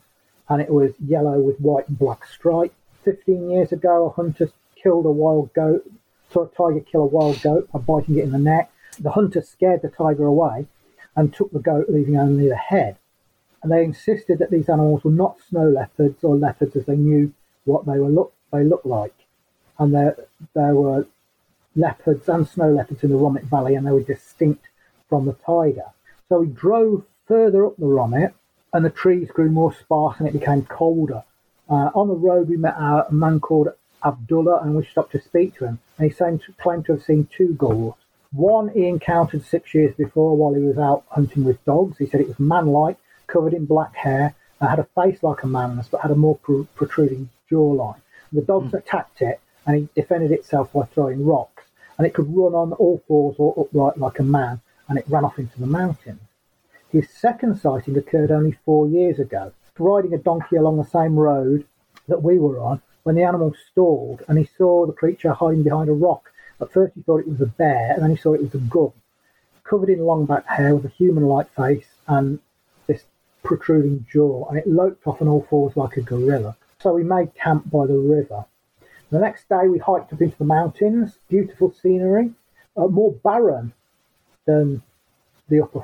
Speaker 3: and it was yellow with white and black stripe. 15 years ago, a hunter killed a wild goat, saw a tiger kill a wild goat by biting it in the neck. The hunter scared the tiger away and took the goat, leaving only the head. And they insisted that these animals were not snow leopards or leopards, as they knew what they looked like. And there were leopards and snow leopards in the Rommet Valley, and they were distinct from the tiger. So we drove further up the Rommet, and the trees grew more sparse and it became colder. On the road, we met a man called Abdullah, and we stopped to speak to him. And he claimed to have seen 2 gulls. One he encountered 6 years before while he was out hunting with dogs. He said it was man-like, covered in black hair, had a face like a man's, but had a more protruding jawline. The dogs attacked it, and it defended itself by throwing rocks. And it could run on all fours or upright like a man, and it ran off into the mountains. His second sighting occurred only 4 years ago, riding a donkey along the same road that we were on, when the animal stalled, and he saw the creature hiding behind a rock. At first he thought it was a bear, and then he saw it was a gull, covered in long back hair with a human-like face and this protruding jaw, and it loped off on all fours like a gorilla. So we made camp by the river. The next day we hiked up into the mountains, beautiful scenery, more barren than the upper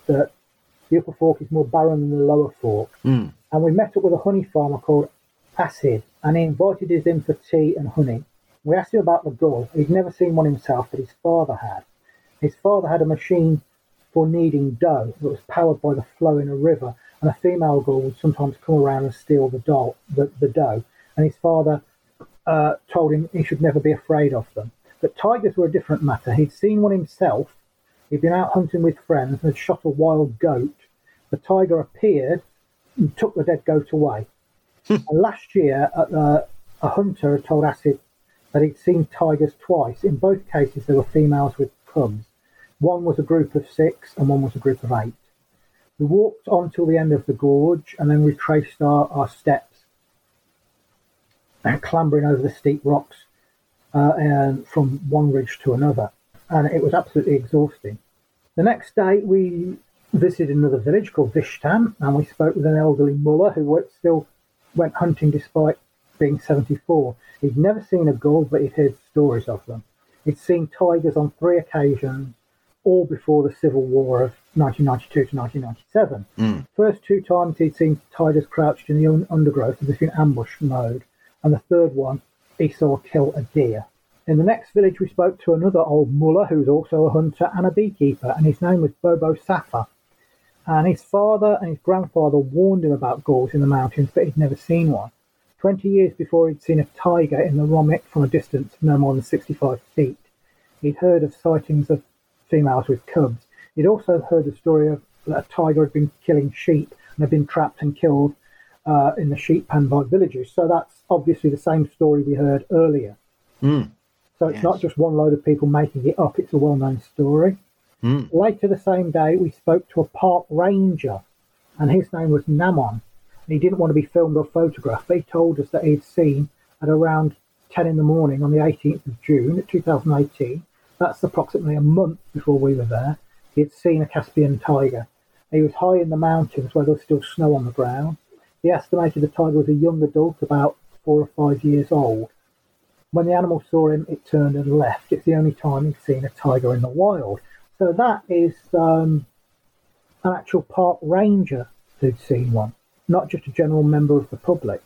Speaker 3: fork is more barren than the lower fork. And we met up with a honey farmer called Acid, and he invited us in for tea and honey. We asked him about the gull. He'd never seen one himself, but his father had. His father had a machine for kneading dough that was powered by the flow in a river, and a female gull would sometimes come around and steal the dough. And his father told him he should never be afraid of them. But tigers were a different matter. He'd seen one himself. He'd been out hunting with friends and had shot a wild goat. The tiger appeared and took the dead goat away. And last year, a hunter had told Acid that he'd seen tigers twice. In both cases, there were females with cubs. One was a group of 6 and one was a group of 8. We walked on till the end of the gorge and then retraced our steps, clambering over the steep rocks from one ridge to another. And it was absolutely exhausting. The next day, we visited another village called Vishtan, and we spoke with an elderly mullah who still went hunting despite being 74. He'd never seen a gull, but he'd heard stories of them. He'd seen tigers on 3 occasions, all before the Civil War of 1992 to 1997. First 2 times he'd seen tigers crouched in the undergrowth as if in ambush mode, and the third one he saw kill a deer. In the next village we spoke to another old mullah who was also a hunter and a beekeeper, and his name was Bobo Safa. And his father and his grandfather warned him about gulls in the mountains, but he'd never seen one. 20 years before he'd seen a tiger in the Rommet from a distance of no more than 65 feet. He'd heard of sightings of females with cubs. He'd also heard the story of a tiger had been killing sheep and had been trapped and killed in the sheep pen by villagers. So that's obviously the same story we heard earlier. So it's not just one load of people making it up, it's a well-known story. Later the same day, we spoke to a park ranger, and his name was Namon. He didn't want to be filmed or photographed, but he told us that he'd seen at around 10 in the morning on the 18th of June 2018, that's approximately a month before we were there, he had seen a Caspian tiger. He was high in the mountains where there was still snow on the ground. He estimated the tiger was a young adult, about 4 or 5 years old. When the animal saw him, it turned and left. It's the only time he'd seen a tiger in the wild. So that is an actual park ranger who'd seen one, not just a general member of the public.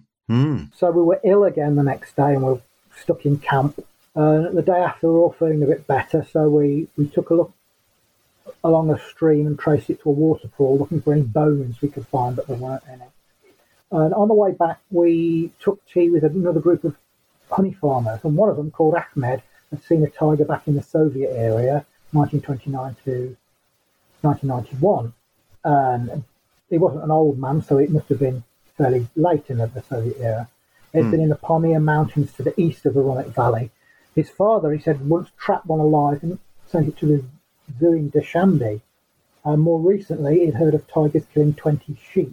Speaker 3: So we were ill again the next day and we were stuck in camp. The day after, we were all feeling a bit better, so we took a look along a stream and traced it to a waterfall, looking for any bones we could find, but there weren't any. And on the way back, we took tea with another group of honey farmers, and one of them, called Ahmed, had seen a tiger back in the Soviet area, 1929 to 1991. And he wasn't an old man, so it must have been fairly late in the Soviet era. He'd been in the Pamir Mountains to the east of the Rommet Valley. His father, he said, once trapped one alive and sent it to the zoo in Dushanbe. And more recently, he'd heard of tigers killing 20 sheep.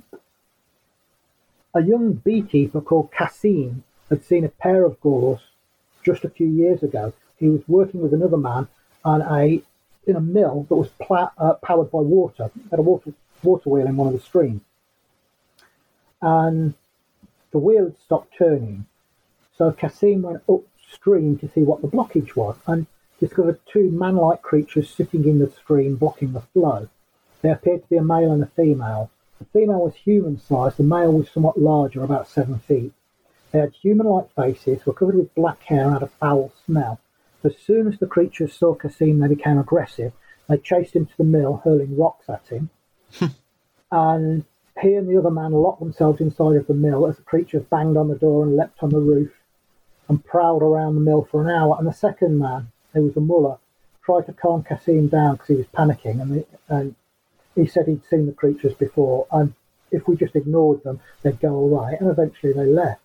Speaker 3: A young beekeeper called Kassim had seen a pair of gulls just a few years ago. He was working with another man in a mill that was powered by water. Had a water wheel in one of the streams. and the wheel had stopped turning. So Cassim went upstream to see what the blockage was and discovered two man-like creatures sitting in the stream blocking the flow. They appeared to be a male and a female. The female was human-sized, the male was somewhat larger, about 7 feet. They had human-like faces, were covered with black hair and had a foul smell. As soon as the creatures saw Cassim, they became aggressive. They chased him to the mill, hurling rocks at him. And he and the other man locked themselves inside of the mill as the creatures banged on the door and leapt on the roof and prowled around the mill for an hour. And the second man, who was a mullah, tried to calm Cassim down because he was panicking. And he said he'd seen the creatures before, and if we just ignored them, they'd go away. And eventually they left.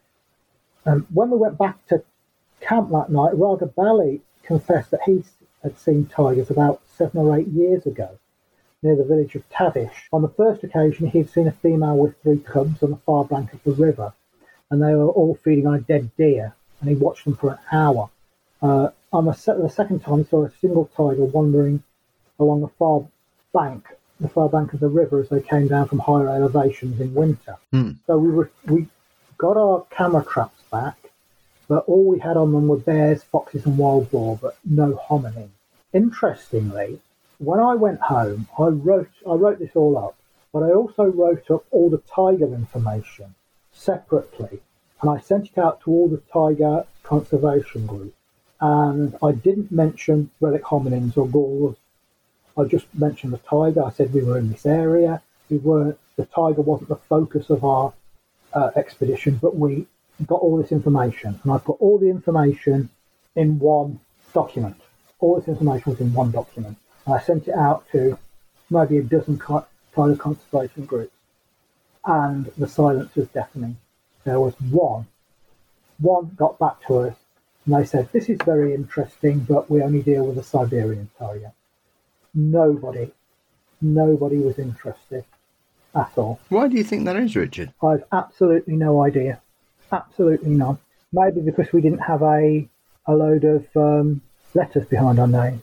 Speaker 3: When we went back to camp that night, Raga Bali confessed that he had seen tigers about 7 or 8 years ago near the village of Tavish. On the first occasion, he had seen a female with 3 cubs on the far bank of the river, and they were all feeding on a dead deer, and he watched them for an hour. On the second time, he saw a single tiger wandering along the far bank of the river as they came down from higher elevations in winter. So we got our camera traps back, but all we had on them were bears, foxes and wild boar, but no hominin. Interestingly, when I went home, I wrote this all up, but I also wrote up all the tiger information separately, and I sent it out to all the tiger conservation groups. And I didn't mention relic hominins or ghouls. I just mentioned the tiger. I said we were in this area. The tiger wasn't the focus of our expedition, but we got all this information. And I've got all the information in one document. All this information was in one document. And I sent it out to maybe a dozen tiger conservation groups. And the silence was deafening. There was one got back to us, and they said, this is very interesting, but we only deal with the Siberian tiger. Nobody was interested at all.
Speaker 2: Why do you think that is, Richard?
Speaker 3: I've absolutely no idea. Absolutely none. Maybe because we didn't have a load of letters behind our name.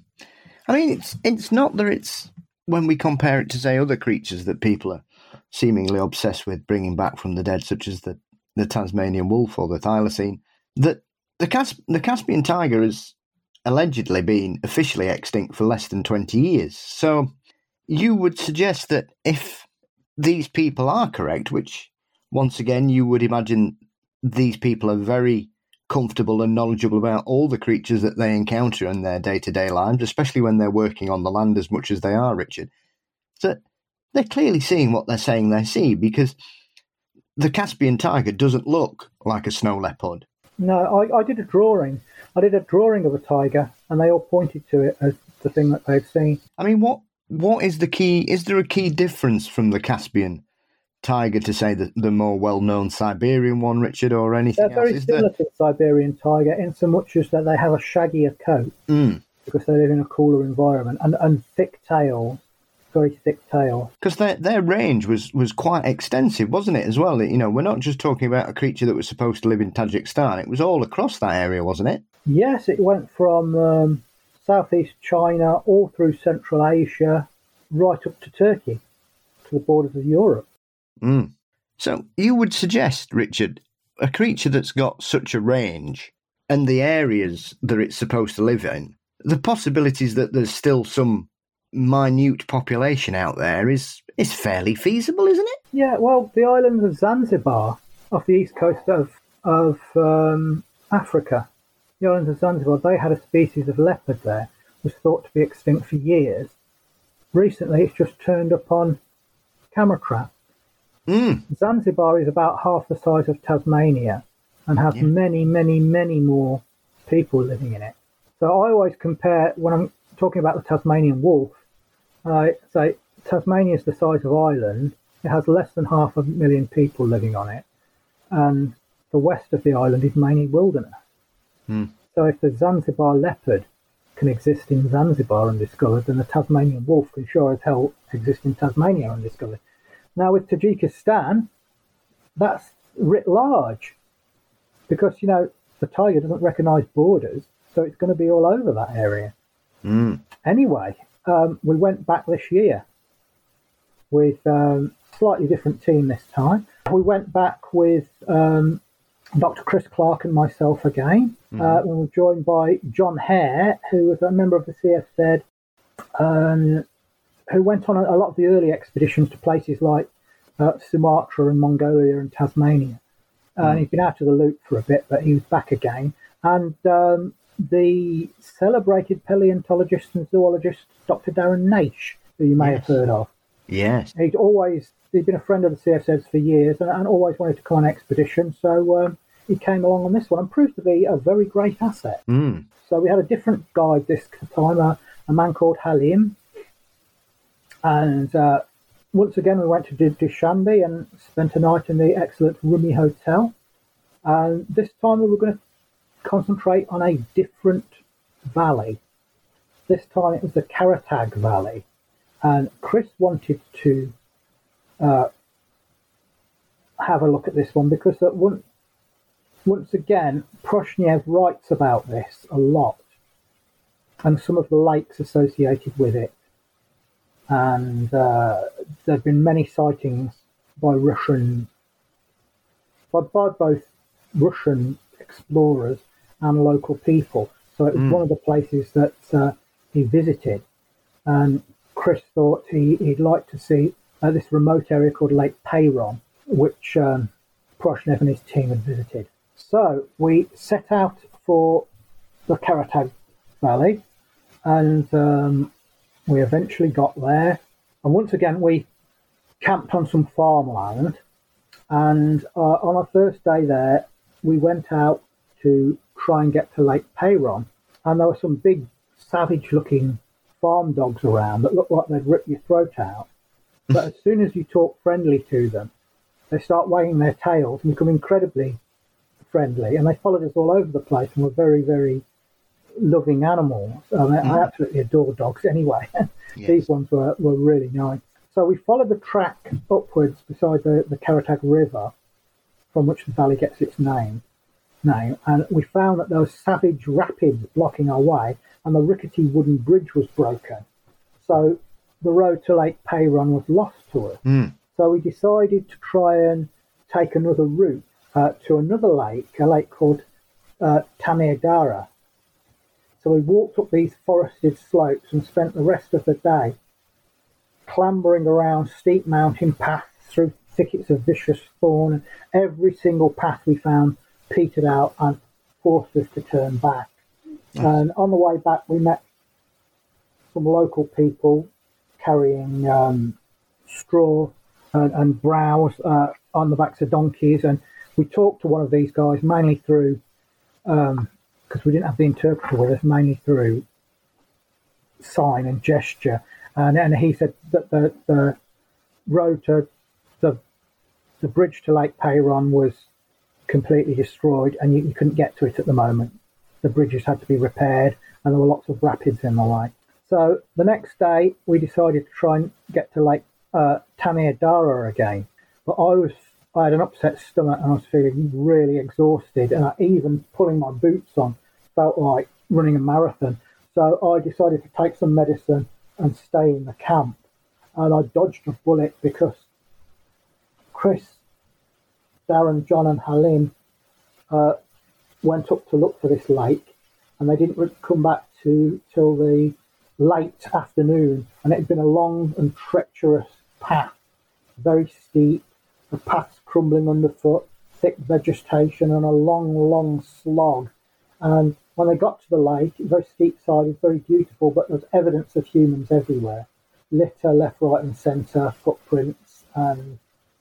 Speaker 2: I mean, it's not that it's, when we compare it to, say, other creatures that people are seemingly obsessed with bringing back from the dead, such as the Tasmanian wolf or the thylacine, that the Caspian tiger has allegedly been officially extinct for less than 20 years. So you would suggest that if these people are correct, which, once again, you would imagine these people are very comfortable and knowledgeable about all the creatures that they encounter in their day-to-day lives, especially when they're working on the land as much as they are, Richard. So they're clearly seeing what they're saying they see, because the Caspian tiger doesn't look like a snow leopard.
Speaker 3: No, I did a drawing. I did a drawing of a tiger, and they all pointed to it as the thing that they'd seen.
Speaker 2: I mean, what is the key? Is there a key difference from the Caspian tiger to, say, the more well-known Siberian one, Richard, or anything else?
Speaker 3: They're very similar to the Siberian tiger in so much as that they have a shaggier coat because they live in a cooler environment, and thick tails. Very thick tail.
Speaker 2: Because their range was quite extensive, wasn't it, as well? You know, we're not just talking about a creature that was supposed to live in Tajikistan. It was all across that area, wasn't it?
Speaker 3: Yes, it went from southeast China all through Central Asia, right up to Turkey, to the borders of Europe.
Speaker 2: So you would suggest, Richard, a creature that's got such a range and the areas that it's supposed to live in, the possibilities that there's still some minute population out there is fairly feasible, isn't it?
Speaker 3: Yeah, well, the islands of Zanzibar, off the east coast of Africa, the islands of Zanzibar, they had a species of leopard there, was thought to be extinct for years. Recently, it's just turned up on camera traps. Zanzibar is about half the size of Tasmania and has many, many, many more people living in it. So I always compare, when I'm talking about the Tasmanian wolf, I say Tasmania is the size of Ireland. It has less than 500,000 people living on it, and the west of the island is mainly wilderness. So if the Zanzibar leopard can exist in Zanzibar undiscovered, then the Tasmanian wolf can sure as hell exist in Tasmania undiscovered. Now with Tajikistan, that's writ large, because, you know, the tiger doesn't recognise borders, so it's going to be all over that area. Anyway, we went back this year with a slightly different team this time. We went back with Dr. Chris Clark and myself again. We were joined by John Hare, who was a member of the CFZ, who went on a lot of the early expeditions to places like Sumatra and Mongolia and Tasmania. And he'd been out of the loop for a bit, but he was back again. And the celebrated paleontologist and zoologist, Dr. Darren Naish, who you may have heard of.
Speaker 2: Yes.
Speaker 3: He'd been a friend of the CFZ's for years and always wanted to come on an expedition. So he came along on this one and proved to be a very great asset. So we had a different guide this time, a man called Halim. And once again, we went to Dushanbe and spent a night in the excellent Rumi Hotel. And this time we were going to concentrate on a different valley. This time it was the Karatag Valley. And Chris wanted to have a look at this one because once again, Proshniev writes about this a lot and some of the lakes associated with it. And there have been many sightings by both Russian explorers and local people. So it was one of the places that he visited. And Chris thought he'd like to see this remote area called Lake Peyron, which Proshniev and his team had visited. So we set out for the Karatag Valley, and we eventually got there. And once again, we camped on some farmland. And on our first day there, we went out to try and get to Lake Peyron. And there were some big, savage-looking farm dogs around that looked like they'd rip your throat out. But as soon as you talk friendly to them, they start wagging their tails and become incredibly friendly. And they followed us all over the place and were very, very loving animals. I absolutely adore dogs anyway. Yes. These ones were really nice. So we followed the track upwards beside the Karatag River, from which the valley gets its name, and we found that there were savage rapids blocking our way, and the rickety wooden bridge was broken. So the road to Lake Peyron was lost to us. So we decided to try and take another route to another lake, a lake called Tamir Dara. So we walked up these forested slopes and spent the rest of the day clambering around steep mountain paths through thickets of vicious thorn, and every single path we found petered out and forced us to turn back. And on the way back, we met some local people carrying straw and browse on the backs of donkeys, and we talked to one of these guys mainly through, because we didn't have the interpreter with us, mainly through sign and gesture. And he said that the road to the bridge to Lake Peyron was completely destroyed, and you couldn't get to it at the moment. The bridges had to be repaired, and there were lots of rapids in the way. So the next day, we decided to try and get to Lake Tamir Dara again. But I had an upset stomach, and I was feeling really exhausted, and even pulling my boots on felt like running a marathon. So I decided to take some medicine and stay in the camp. And I dodged a bullet because Chris, Darren, John and Halim went up to look for this lake, and they didn't come back till the late afternoon, and it had been a long and treacherous path, very steep, the paths crumbling underfoot, thick vegetation and a long slog. And when they got to the lake, very steep-sided, very beautiful, but there was evidence of humans everywhere. Litter left, right and centre, footprints, and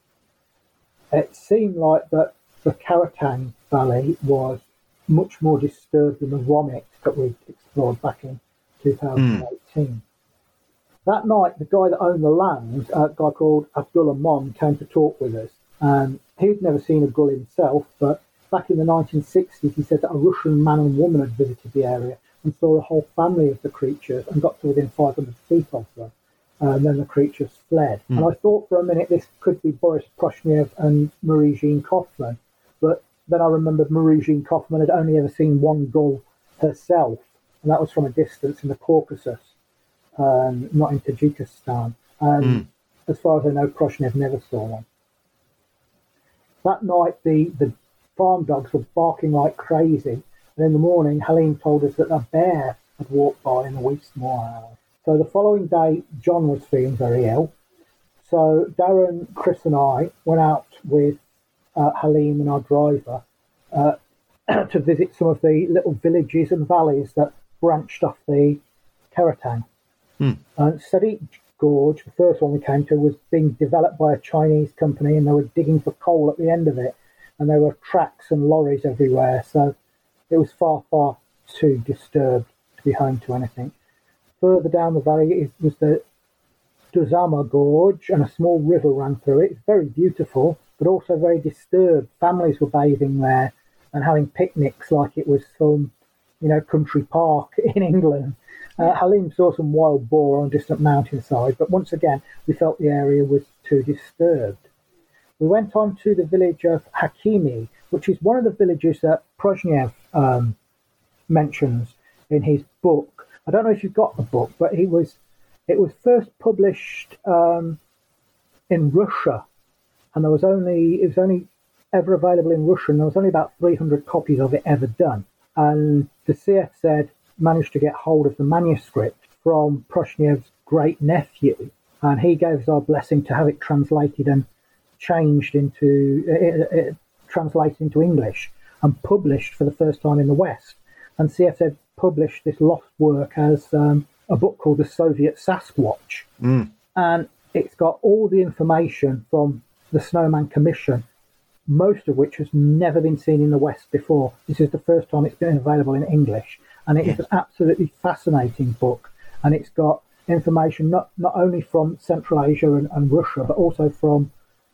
Speaker 3: it seemed like that the Karatag Valley was much more disturbed than the Womit that we explored back in 2018. That night, the guy that owned the land, a guy called Abdullah Mon, came to talk with us. And he'd never seen a gull himself, but back in the 1960s, he said that a Russian man and woman had visited the area and saw a whole family of the creatures and got to within 500 feet of them. And then the creatures fled. And I thought for a minute this could be Boris Proshniev and Marie-Jeanne Kaufmann. But then I remembered Marie-Jeanne Kaufmann had only ever seen one gull herself, and that was from a distance in the Caucasus, not in Tajikistan. As far as I know, Proshniev never saw one. That night, the farm dogs were barking like crazy. And in the morning, Halim told us that a bear had walked by in the wee small hours. So the following day, John was feeling very ill. So Darren, Chris and I went out with Halim and our driver to visit some of the little villages and valleys that branched off the Keratang. And Sadiq Gorge, the first one we came to, was being developed by a Chinese company, and they were digging for coal at the end of it, and there were tracks and lorries everywhere, so it was far, far too disturbed to be home to anything. Further down the valley was the Duzama Gorge, and a small river ran through it. It's very beautiful, but also very disturbed. Families were bathing there and having picnics like it was some, country park in England. Halim saw some wild boar on a distant mountainside, but once again, we felt the area was too disturbed. We went on to the village of Hakimi, which is one of the villages that Prozhnev mentions in his book. I don't know if you've got the book, but it was first published in Russia, and it was only ever available in Russian. There was only about 300 copies of it ever done, and the CFZ managed to get hold of the manuscript from Prozhnev's great nephew, and he gave us our blessing to have it translated and changed into English and published for the first time in the West. And CFZ published this lost work as a book called The Soviet Sasquatch, and it's got all the information from the Snowman Commission, most of which has never been seen in the West before. This is the first time it's been available in English. And it is an absolutely fascinating book. And it's got information not only from Central Asia and Russia, but also from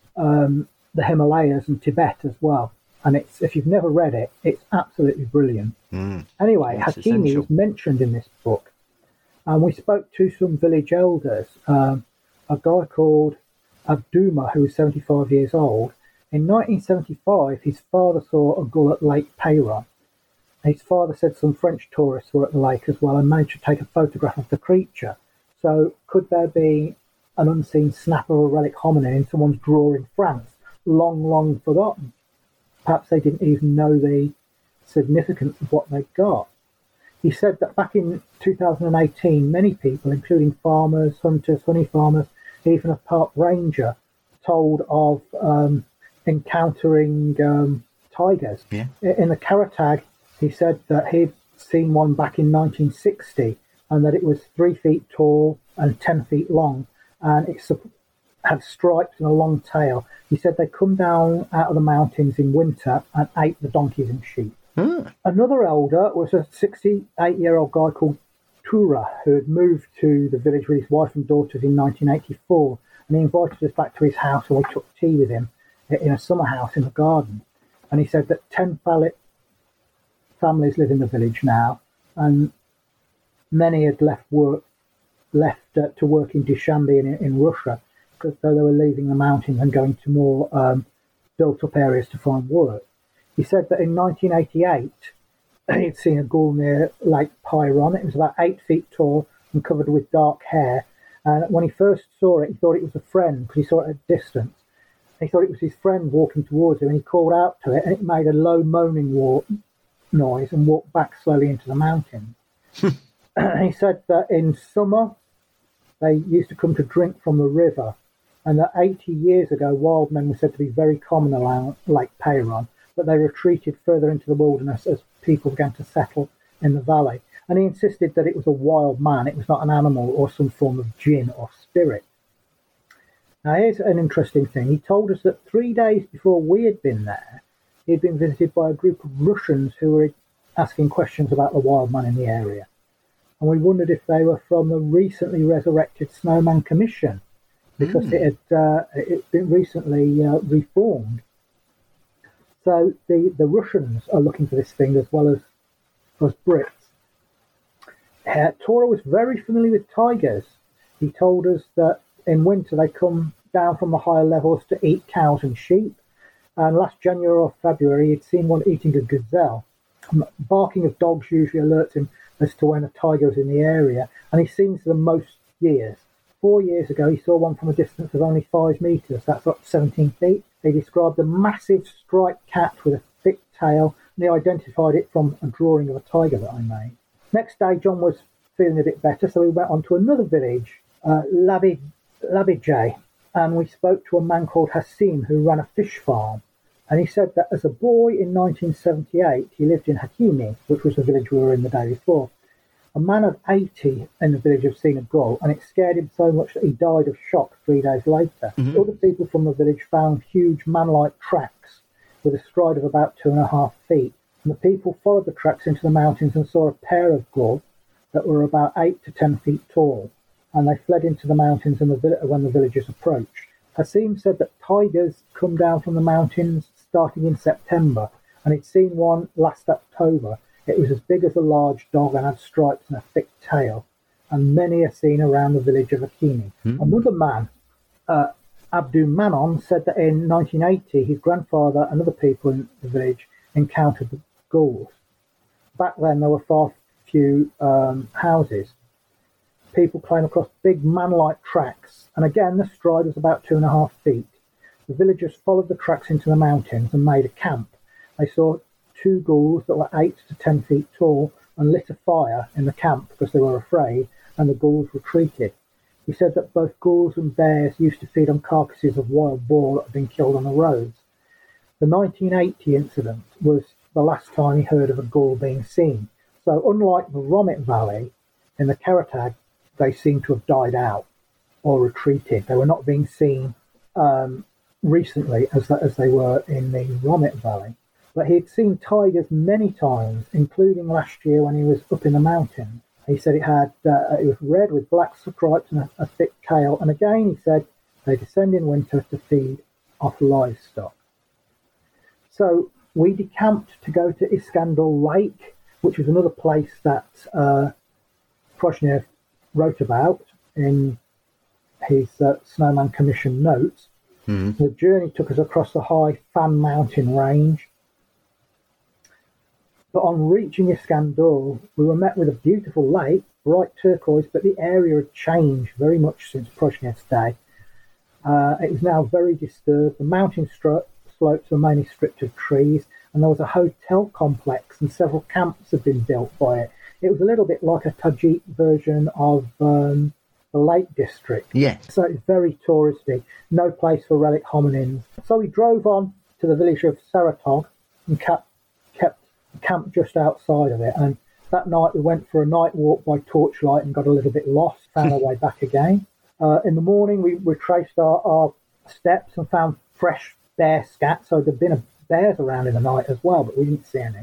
Speaker 3: the Himalayas and Tibet as well. And if you've never read it, it's absolutely brilliant. Anyway, Hakimi is mentioned in this book. And we spoke to some village elders, a guy called Abduma, who was 75 years old. In 1975, his father saw a gull at Lake Peyron. His father said some French tourists were at the lake as well and managed to take a photograph of the creature. So could there be an unseen snapper or relic hominin in someone's drawer in France, long, long forgotten? Perhaps they didn't even know the significance of what they got. He said that back in 2018, many people, including farmers, hunters, honey farmers, even a park ranger, told of encountering tigers. Yeah. In the Keratang, he said that he'd seen one back in 1960 and that it was 3 feet tall and 10 feet long, and it had stripes and a long tail. He said they come down out of the mountains in winter and ate the donkeys and sheep. Another elder was a 68-year-old guy called Tura, who had moved to the village with his wife and daughters in 1984, and he invited us back to his house, and we took tea with him in a summer house in the garden. And he said that 10 families live in the village now, and many had left to work in Dushanbe in Russia, because they were leaving the mountains and going to more built-up areas to find work. He said that in 1988, he'd seen a gull near Lake Peyron. It was about 8 feet tall and covered with dark hair. And when he first saw it, he thought it was a friend because he saw it at a distance. He thought it was his friend walking towards him, and he called out to it, and it made a low moaning noise and walked back slowly into the mountains. He said that in summer, they used to come to drink from the river, and that 80 years ago, wild men were said to be very common around Lake Peyron, but they retreated further into the wilderness as people began to settle in the valley. And he insisted that it was a wild man, it was not an animal or some form of jinn or spirit. Now, here's an interesting thing. He told us that 3 days before we had been there, he'd been visited by a group of Russians who were asking questions about the wild man in the area. And we wondered if they were from the recently resurrected Snowman Commission, because it had been recently reformed. So the Russians are looking for this thing as well as us Brits. Tora was very familiar with tigers. He told us that in winter they come down from the higher levels to eat cows and sheep. And last January or February, he'd seen one eating a gazelle. Barking of dogs usually alerts him as to when a tiger is in the area, and he's seen them most years. 4 years ago, he saw one from a distance of only 5 meters. That's up 17 feet. He described a massive striped cat with a thick tail, and he identified it from a drawing of a tiger that I made. Next day, John was feeling a bit better, so we went on to another village, Labidje, and we spoke to a man called Hassim who ran a fish farm. And he said that as a boy in 1978, he lived in Hakimi, which was the village we were in the day before. A man of 80 in the village had seen a gull, and it scared him so much that he died of shock 3 days later. Mm-hmm. Other people from the village found huge man-like tracks with a stride of about 2.5 feet. And the people followed the tracks into the mountains and saw a pair of gull that were about 8 to 10 feet tall. And they fled into the mountains when the villagers approached. Hassim said that tigers come down from the mountains starting in September, and he'd seen one last October. It was as big as a large dog and had stripes and a thick tail, and many are seen around the village of Hakimi. Another man, Abdu Manon, said that in 1980 his grandfather and other people in the village encountered the gulls. Back then there were far few houses. People came across big man-like tracks, and again the stride was about 2.5 feet. The villagers followed the tracks into the mountains and made a camp. They saw 2 gulls that were 8 to 10 feet tall and lit a fire in the camp because they were afraid, and the gulls retreated. He said that both gulls and bears used to feed on carcasses of wild boar that had been killed on the roads. The 1980 incident was the last time he heard of a gull being seen. So unlike the Romit Valley in the Karatag, they seem to have died out or retreated. They were not being seen recently as they were in the Romit Valley. But he had seen tigers many times, including last year when he was up in the mountains. He said it was red with black stripes and a thick tail. And again, he said they descend in winter to feed off livestock. So we decamped to go to Iskandar Lake, which was another place that Proshnev wrote about in his Snowman Commission notes. The journey took us across the high Fan mountain range. But on reaching Iskandar, we were met with a beautiful lake, bright turquoise, but the area had changed very much since Proshnev's day. It was now very disturbed. The mountain slopes were mainly stripped of trees, and there was a hotel complex, and several camps had been built by it. It was a little bit like a Tajik version of the Lake District. Yeah. So it's very touristy, no place for relic hominins. So we drove on to the village of Saratog and kept camped just outside of it. And that night we went for a night walk by torchlight and got a little bit lost, found our way back again. In the morning we retraced our steps and found fresh bear scat. So there'd been bears around in the night as well, but we didn't see any.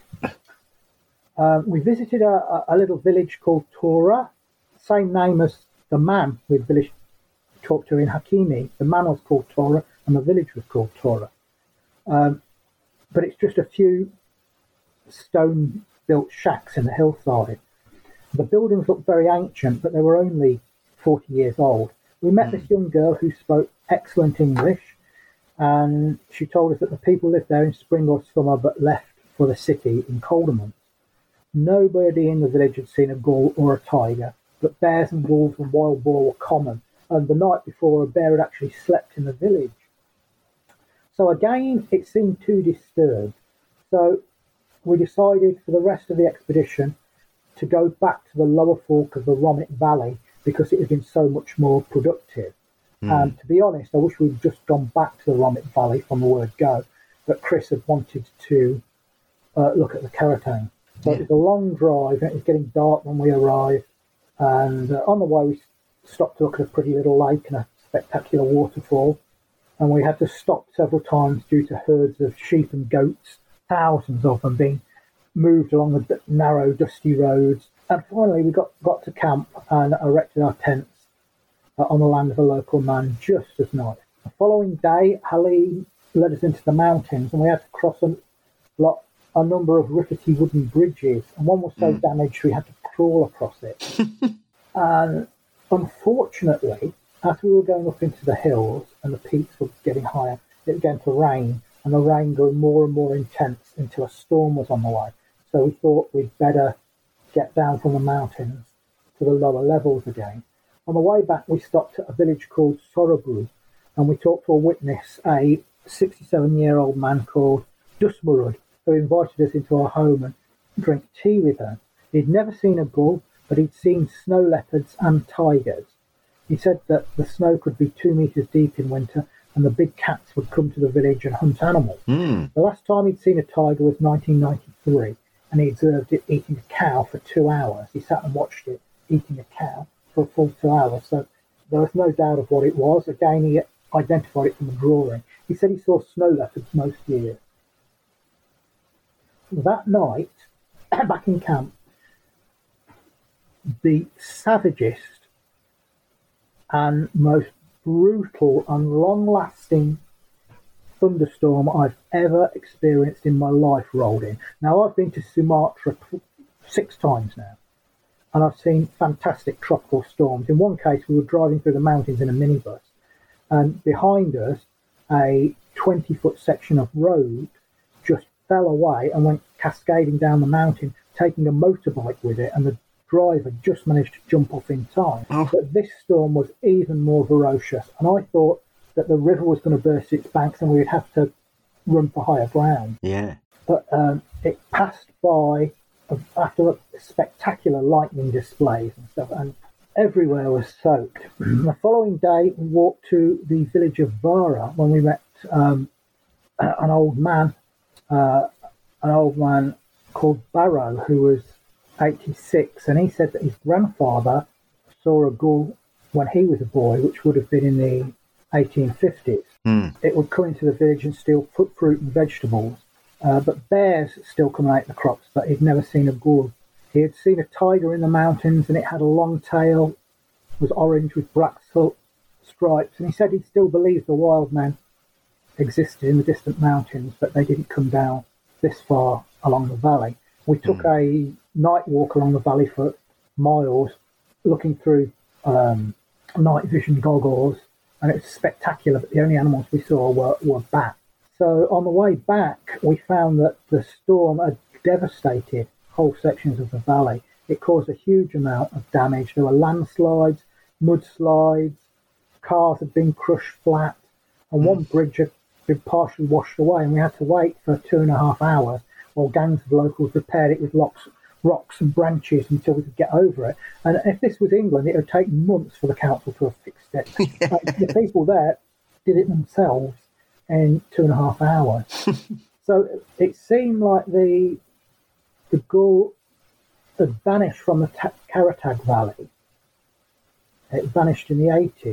Speaker 3: We visited a little village called Torah, same name as the man we talked to in Hakimi. The man was called Torah and the village was called Torah. But it's just a few stone-built shacks in the hillside. The buildings looked very ancient, but they were only 40 years old. We met this young girl who spoke excellent English, and she told us that the people lived there in spring or summer but left for the city in colder months. Nobody in the village had seen a gull or a tiger, but bears and wolves and wild boar were common, and the night before a bear had actually slept in the village. So again, it seemed too disturbed. So we decided for the rest of the expedition to go back to the lower fork of the Romit Valley because it had been so much more productive. And to be honest, I wish we'd just gone back to the Romit Valley from the word go, but Chris had wanted to look at the Karatang. So it was a long drive, and it was getting dark when we arrived. And on the way, we stopped to look at a pretty little lake and a spectacular waterfall. And we had to stop several times due to herds of sheep and goats, thousands of them being moved along the narrow, dusty roads. And finally, we got to camp and erected our tents on the land of a local man just as nice. The following day, Halim led us into the mountains, and we had to cross a number of rickety wooden bridges, and one was so damaged we had to crawl across it. And unfortunately, as we were going up into the hills and the peaks were getting higher, it began to rain, and the rain grew more and more intense until a storm was on the way. So we thought we'd better get down from the mountains to the lower levels again. On the way back, we stopped at a village called Sorobru, and we talked to a witness, a 67-year-old man called Dusmurud, who invited us into our home and drank tea with us. He'd never seen a gull, but he'd seen snow leopards and tigers. He said that the snow could be 2 meters deep in winter, and the big cats would come to the village and hunt animals. The last time he'd seen a tiger was 1993, and he observed it eating a cow for 2 hours. He sat and watched it eating a cow for a full 2 hours, so there was no doubt of what it was. Again, he identified it from the drawing. He said he saw snow leopards most years. That night, back in camp, the savagest and most brutal and long-lasting thunderstorm I've ever experienced in my life rolled in. Now, I've been to Sumatra 6 times now, and I've seen fantastic tropical storms. In one case, we were driving through the mountains in a minibus, and behind us, a 20-foot section of road just fell away and went cascading down the mountain, taking a motorbike with it, and the driver just managed to jump off in time. But this storm was even more ferocious, and I thought that the river was going to burst its banks and we would have to run for higher ground.
Speaker 2: Yeah.
Speaker 3: But it passed by after spectacular lightning displays and stuff, and everywhere was soaked. The following day, we walked to the village of Vara when we met an old man called Barrow, who was 86, and he said that his grandfather saw a gull when he was a boy, which would have been in the 1850s. It would come into the village and steal fruit and vegetables, but bears still come out the crops, but he'd never seen a gull. He had seen a tiger in the mountains, and it had a long tail, was orange with black stripes, and he said he still believed the wild men existed in the distant mountains, but they didn't come down this far along the valley. We took a night walk along the valley for miles, looking through night vision goggles, and it was spectacular, but the only animals we saw were bats. So on the way back, we found that the storm had devastated whole sections of the valley. It caused a huge amount of damage. There were landslides, mudslides, cars had been crushed flat, and one bridge had been partially washed away, and we had to wait for 2.5 hours while gangs of locals repaired it with rocks and branches until we could get over it. And if this was England, it would take months for the council to have fixed it. The people there did it themselves in 2.5 hours. So it seemed like the gull had vanished from the Karatag Valley. It vanished in the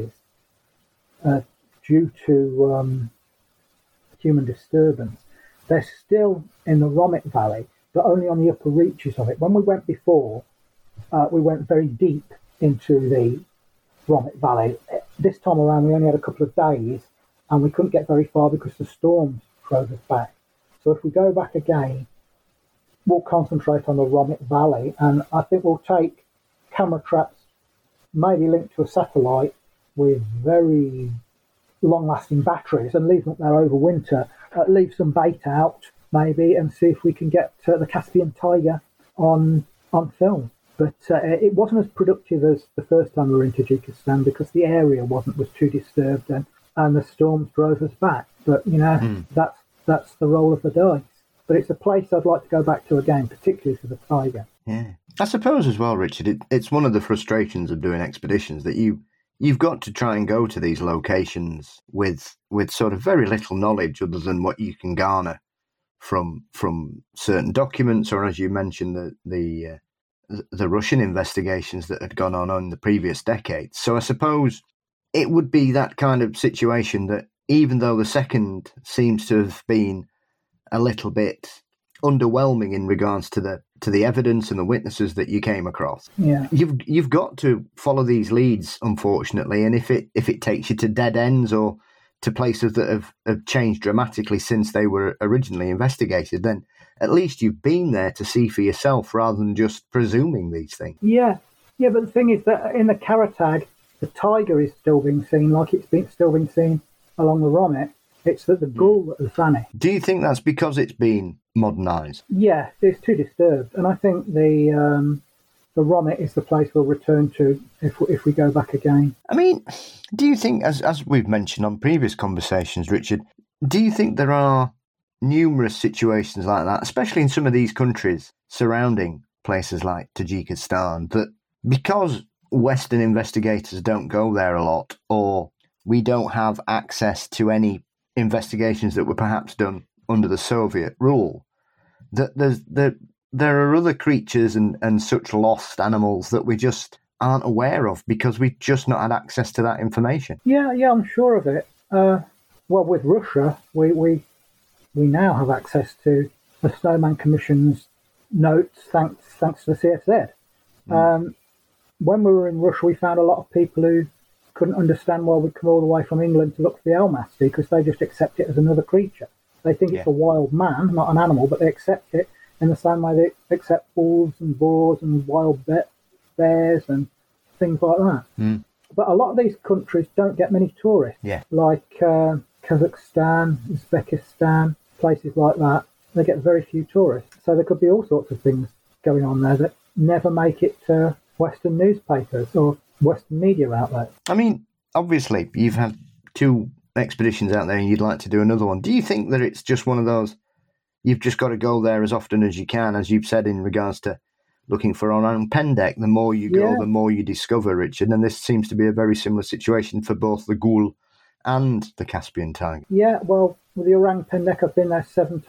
Speaker 3: 80s due to human disturbance. They're still in the Rommet Valley, but only on the upper reaches of it. When we went before, we went very deep into the Rommet Valley. This time around, we only had a couple of days, and we couldn't get very far because the storms drove us back. So if we go back again, we'll concentrate on the Rommet Valley, and I think we'll take camera traps, maybe linked to a satellite with very long-lasting batteries, and leave them there over winter. Leave some bait out, maybe, and see if we can get the Caspian tiger on film. But it wasn't as productive as the first time we were in Tajikistan because the area was too disturbed, and the storms drove us back. But that's the roll of the dice. But it's a place I'd like to go back to again, particularly for the tiger.
Speaker 2: Yeah, I suppose as well, Richard. It's one of the frustrations of doing expeditions that you've got to try and go to these locations with sort of very little knowledge other than what you can garner from certain documents, or as you mentioned, the Russian investigations that had gone on in the previous decades. So I suppose it would be that kind of situation that even though the second seems to have been a little bit underwhelming in regards to the evidence and the witnesses that you came across.
Speaker 3: Yeah,
Speaker 2: you've got to follow these leads, unfortunately, and if it takes you to dead ends or to places that have changed dramatically since they were originally investigated, then at least you've been there to see for yourself rather than just presuming these things.
Speaker 3: Yeah, but the thing is that in the Karatag, the tiger is still being seen, like it's still being seen along the Rommet. It's that the gull that has vanished.
Speaker 2: Do you think that's because it's been modernised?
Speaker 3: Yeah, it's too disturbed, and I think the Rommet is the place we'll return to if we go back again.
Speaker 2: I mean, do you think, as we've mentioned on previous conversations, Richard, do you think there are numerous situations like that, especially in some of these countries surrounding places like Tajikistan, that because Western investigators don't go there a lot, or we don't have access to any investigations that were perhaps done under the Soviet rule, that there are other creatures and such lost animals that we just aren't aware of because we've just not had access to that information?
Speaker 3: Yeah, I'm sure of it. Well, with Russia, we now have access to the Snowman Commission's notes, thanks to the CSZ. When we were in Russia, we found a lot of people who couldn't understand why we'd come all the way from England to look for the Almasty, because they just accept it as another creature. They think it's a wild man, not an animal, but they accept it in the same way they accept wolves and boars and wild bears and things like that. But a lot of these countries don't get many tourists, like Kazakhstan, Uzbekistan, places like that. They get very few tourists. So there could be all sorts of things going on there that never make it to Western newspapers or Western media outlets.
Speaker 2: I mean, obviously, you've had 2 expeditions out there and you'd like to do another one. Do you think that it's just one of those, you've just got to go there as often as you can, as you've said in regards to looking for our own pen deck? The more you go, the more you discover, Richard. And this seems to be a very similar situation for both the Ghoul and the Caspian tiger. Yeah,
Speaker 3: well, with the Orang Pendek, I've been there 6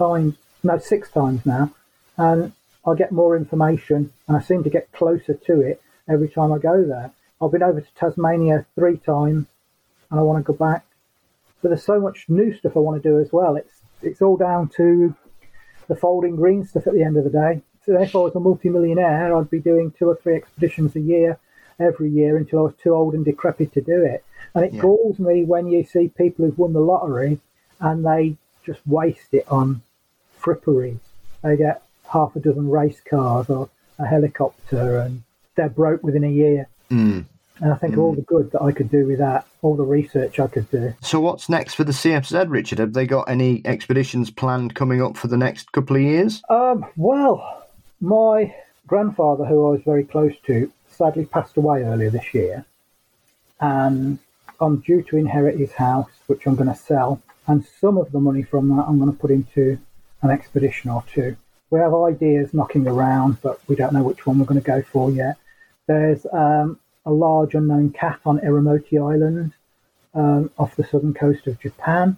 Speaker 3: times now, and I get more information, and I seem to get closer to it every time I go there. I've been over to Tasmania 3 times, and I want to go back. But there's so much new stuff I want to do as well. It's all down to the folding green stuff at the end of the day. So if I was a multimillionaire, I'd be doing 2 or 3 expeditions a year, every year, until I was too old and decrepit to do it. And it galls me when you see people who've won the lottery and they just waste it on frippery. They get half a dozen race cars or a helicopter and they're broke within a year. And I think of all the good that I could do with that, all the research I could do.
Speaker 2: So what's next for the CFZ, Richard? Have they got any expeditions planned coming up for the next couple of years?
Speaker 3: Well, my grandfather, who I was very close to, sadly passed away earlier this year. And I'm due to inherit his house, which I'm going to sell. And some of the money from that I'm going to put into an expedition or 2. We have ideas knocking around, but we don't know which one we're going to go for yet. There's a large unknown cat on Iromoti Island off the southern coast of Japan.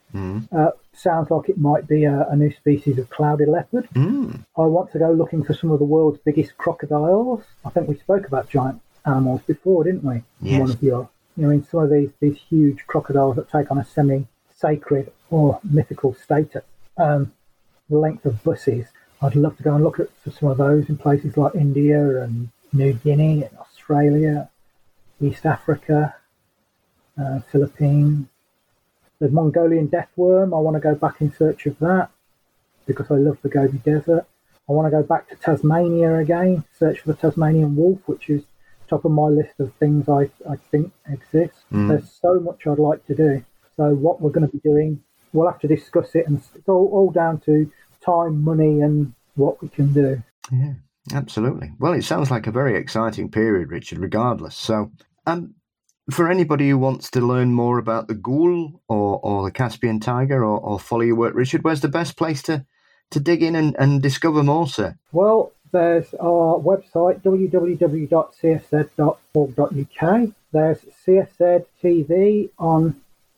Speaker 3: Sounds like it might be a new species of clouded leopard. I want to go looking for some of the world's biggest crocodiles. I think we spoke about giant animals before, didn't we?
Speaker 2: Yes.
Speaker 3: One of your, in some of these huge crocodiles that take on a semi-sacred or mythical status. The length of buses. I'd love to go and look at some of those in places like India and New Guinea and Australia, East Africa, Philippines. The Mongolian deathworm, I want to go back in search of that because I love the Gobi Desert. I want to go back to Tasmania again, search for the Tasmanian wolf, which is top of my list of things I think exist. There's so much I'd like to do. So what we're going to be doing, we'll have to discuss it, and it's all down to time, money, and what we can do.
Speaker 2: Yeah, absolutely. Well, it sounds like a very exciting period, Richard, regardless. So, for anybody who wants to learn more about the Ghoul or the Caspian tiger or follow your work, Richard, where's the best place to dig in and discover more, sir?
Speaker 3: Well, there's our website, www.csz.org.uk. There's CSZ TV on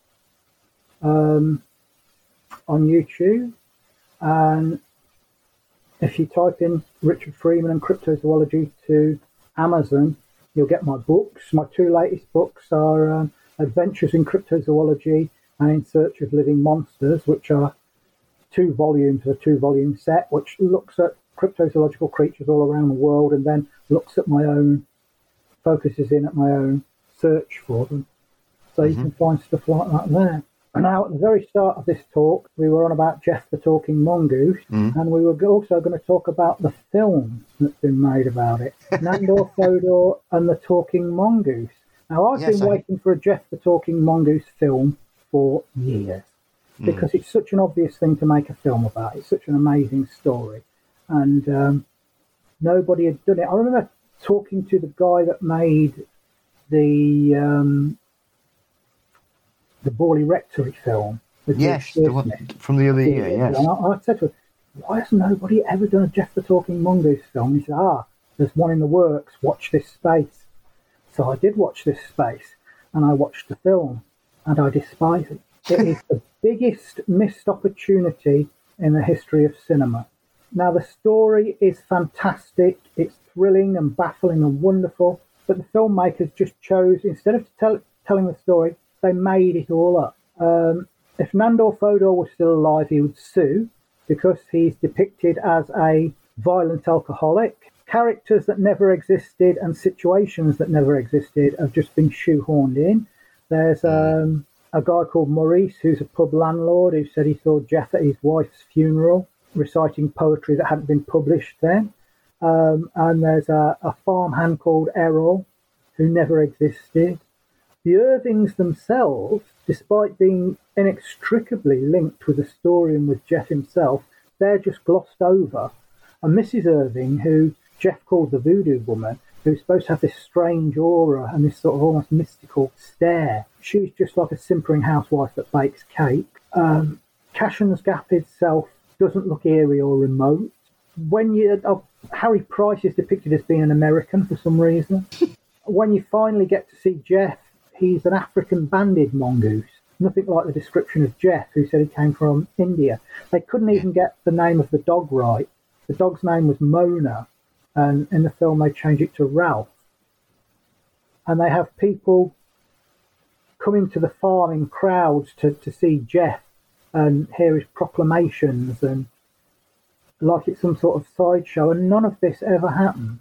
Speaker 3: YouTube. And if you type in Richard Freeman and cryptozoology to Amazon, you'll get my books. My 2 latest books are Adventures in Cryptozoology and In Search of Living Monsters, which are 2 volumes, a 2-volume set, which looks at cryptozoological creatures all around the world and then looks at focuses in at my own search for them. So you can find stuff like that there. Now, at the very start of this talk, we were on about Jeff the Talking Mongoose, and we were also going to talk about the film that's been made about it, Nandor Fodor and the Talking Mongoose. Now, I've been waiting for a Jeff the Talking Mongoose film for years, because it's such an obvious thing to make a film about. It's such an amazing story, and nobody had done it. I remember talking to the guy that made the Borley Rectory film,
Speaker 2: Yes, the one from the other year, yes.
Speaker 3: And I said to him, why has nobody ever done a Jeff the Talking Mongoose film? He said, there's one in the works, watch this space. So I did watch this space, and I watched the film, and I despise it. It is the biggest missed opportunity in the history of cinema. Now, the story is fantastic, it's thrilling and baffling and wonderful, but the filmmakers just chose, instead of telling the story, they made it all up. If Nandor Fodor was still alive, he would sue, because he's depicted as a violent alcoholic. Characters that never existed and situations that never existed have just been shoehorned in. There's a guy called Maurice, who's a pub landlord, who said he saw Jeff at his wife's funeral, reciting poetry that hadn't been published then. And there's a farmhand called Errol, who never existed. The Irvings themselves, despite being inextricably linked with the story and with Jeff himself, they're just glossed over. And Mrs. Irving, who Jeff called the voodoo woman, who's supposed to have this strange aura and this sort of almost mystical stare, she's just like a simpering housewife that bakes cake. Cashan's Gap itself doesn't look eerie or remote. Harry Price is depicted as being an American for some reason. When you finally get to see Jeff, he's an African banded mongoose. Nothing like the description of Jeff, who said he came from India. They couldn't even get the name of the dog right. The dog's name was Mona, and in the film they changed it to Ralph. And they have people coming to the farm in crowds to see Jeff and hear his proclamations, and like it's some sort of sideshow, and none of this ever happened.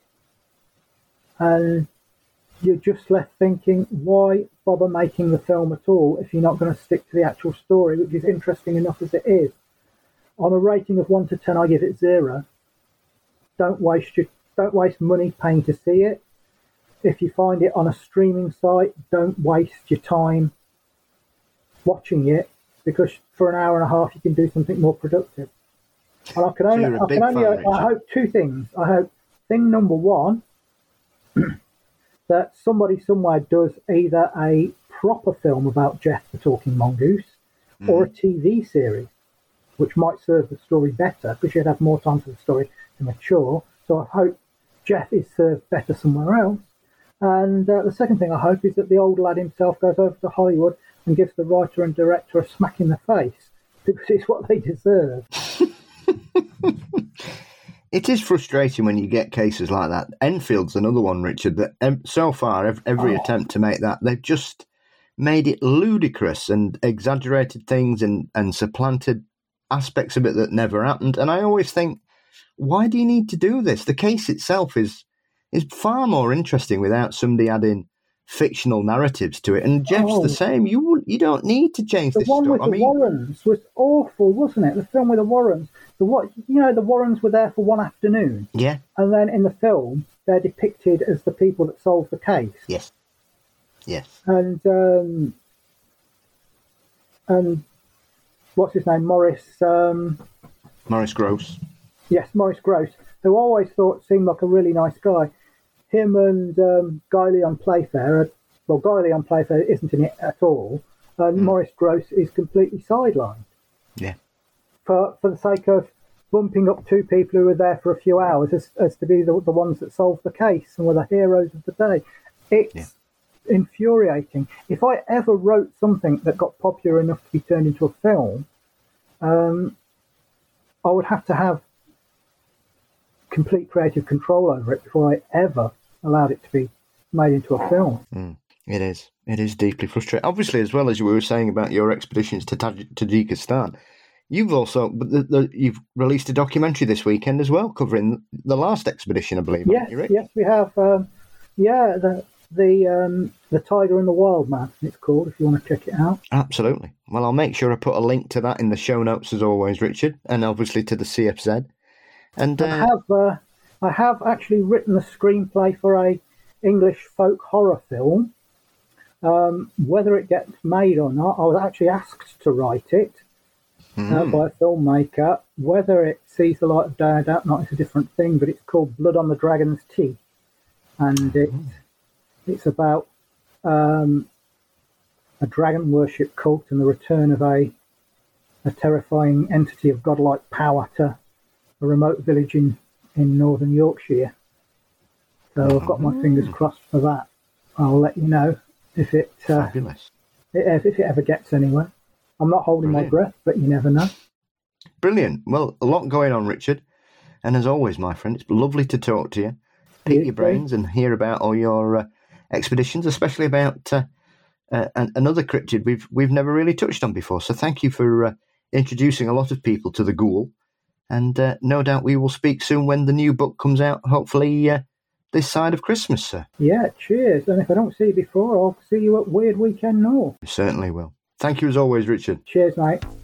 Speaker 3: And you're just left thinking, why bother making the film at all if you're not going to stick to the actual story, which is interesting enough as it is. On a rating of 1 to 10, I give it 0. Don't waste money paying to see it. If you find it on a streaming site, don't waste your time watching it, because for an hour and a half you can do something more productive. And I hope two things. I hope thing number one, that somebody somewhere does either a proper film about Jeff the Talking Mongoose or a TV series, which might serve the story better, because you'd have more time for the story to mature. So I hope Jeff is served better somewhere else. And the second thing I hope is that the old lad himself goes over to Hollywood and gives the writer and director a smack in the face, because it's what they deserve.
Speaker 2: It is frustrating when you get cases like that. Enfield's another one, Richard, that so far, every attempt to make that, they've just made it ludicrous and exaggerated things and supplanted aspects of it that never happened. And I always think, why do you need to do this? The case itself is far more interesting without somebody adding fictional narratives to it. And Jeff's the same. You don't need to change this stuff.
Speaker 3: The one with the Warrens was awful, wasn't it? The film with the Warrens. The Warrens were there for one afternoon.
Speaker 2: Yeah.
Speaker 3: And then in the film, they're depicted as the people that solved the case.
Speaker 2: Yes. Yes.
Speaker 3: And what's his name? Maurice
Speaker 2: Gross.
Speaker 3: Yes, Maurice Gross, who I always thought seemed like a really nice guy. Him and Guy Leon Playfair, Guy Leon Playfair isn't in it at all, and Maurice Gross is completely sidelined.
Speaker 2: Yeah.
Speaker 3: For the sake of bumping up two people who were there for a few hours as to be the ones that solved the case and were the heroes of the day. It's infuriating. If I ever wrote something that got popular enough to be turned into a film, I would have to have complete creative control over it before I ever allowed it to be made into a film.
Speaker 2: It is deeply frustrating. Obviously, as well as you were saying about your expeditions to Tajikistan, you've also you've released a documentary this weekend as well, covering the last expedition, I believe.
Speaker 3: Yes, we have. The Tiger and the Wild Man, it's called, if you want to check it out.
Speaker 2: Absolutely. Well, I'll make sure I put a link to that in the show notes as always, Richard, and obviously to the CFZ. And
Speaker 3: I have actually written a screenplay for a English folk horror film. Whether it gets made or not, I was actually asked to write it by a filmmaker. Whether it sees the light of day, I doubt not. It's a different thing, but it's called Blood on the Dragon's Teeth, and it's about dragon worship cult and the return of a terrifying entity of godlike power to a remote village in northern Yorkshire. So I've got my fingers crossed for that. I'll let you know if it
Speaker 2: Fabulous.
Speaker 3: If it ever gets anywhere. I'm not holding my breath, but you never know.
Speaker 2: Brilliant. Well, a lot going on, Richard. And as always, my friend, it's lovely to talk to you, pick your brains and hear about all your expeditions, especially about another cryptid we've never really touched on before. So thank you for introducing a lot of people to the ghoul. And no doubt we will speak soon when the new book comes out, hopefully this side of Christmas, sir.
Speaker 3: Yeah, cheers. And if I don't see you before, I'll see you at Weird Weekend North.
Speaker 2: You certainly will. Thank you as always, Richard.
Speaker 3: Cheers, mate.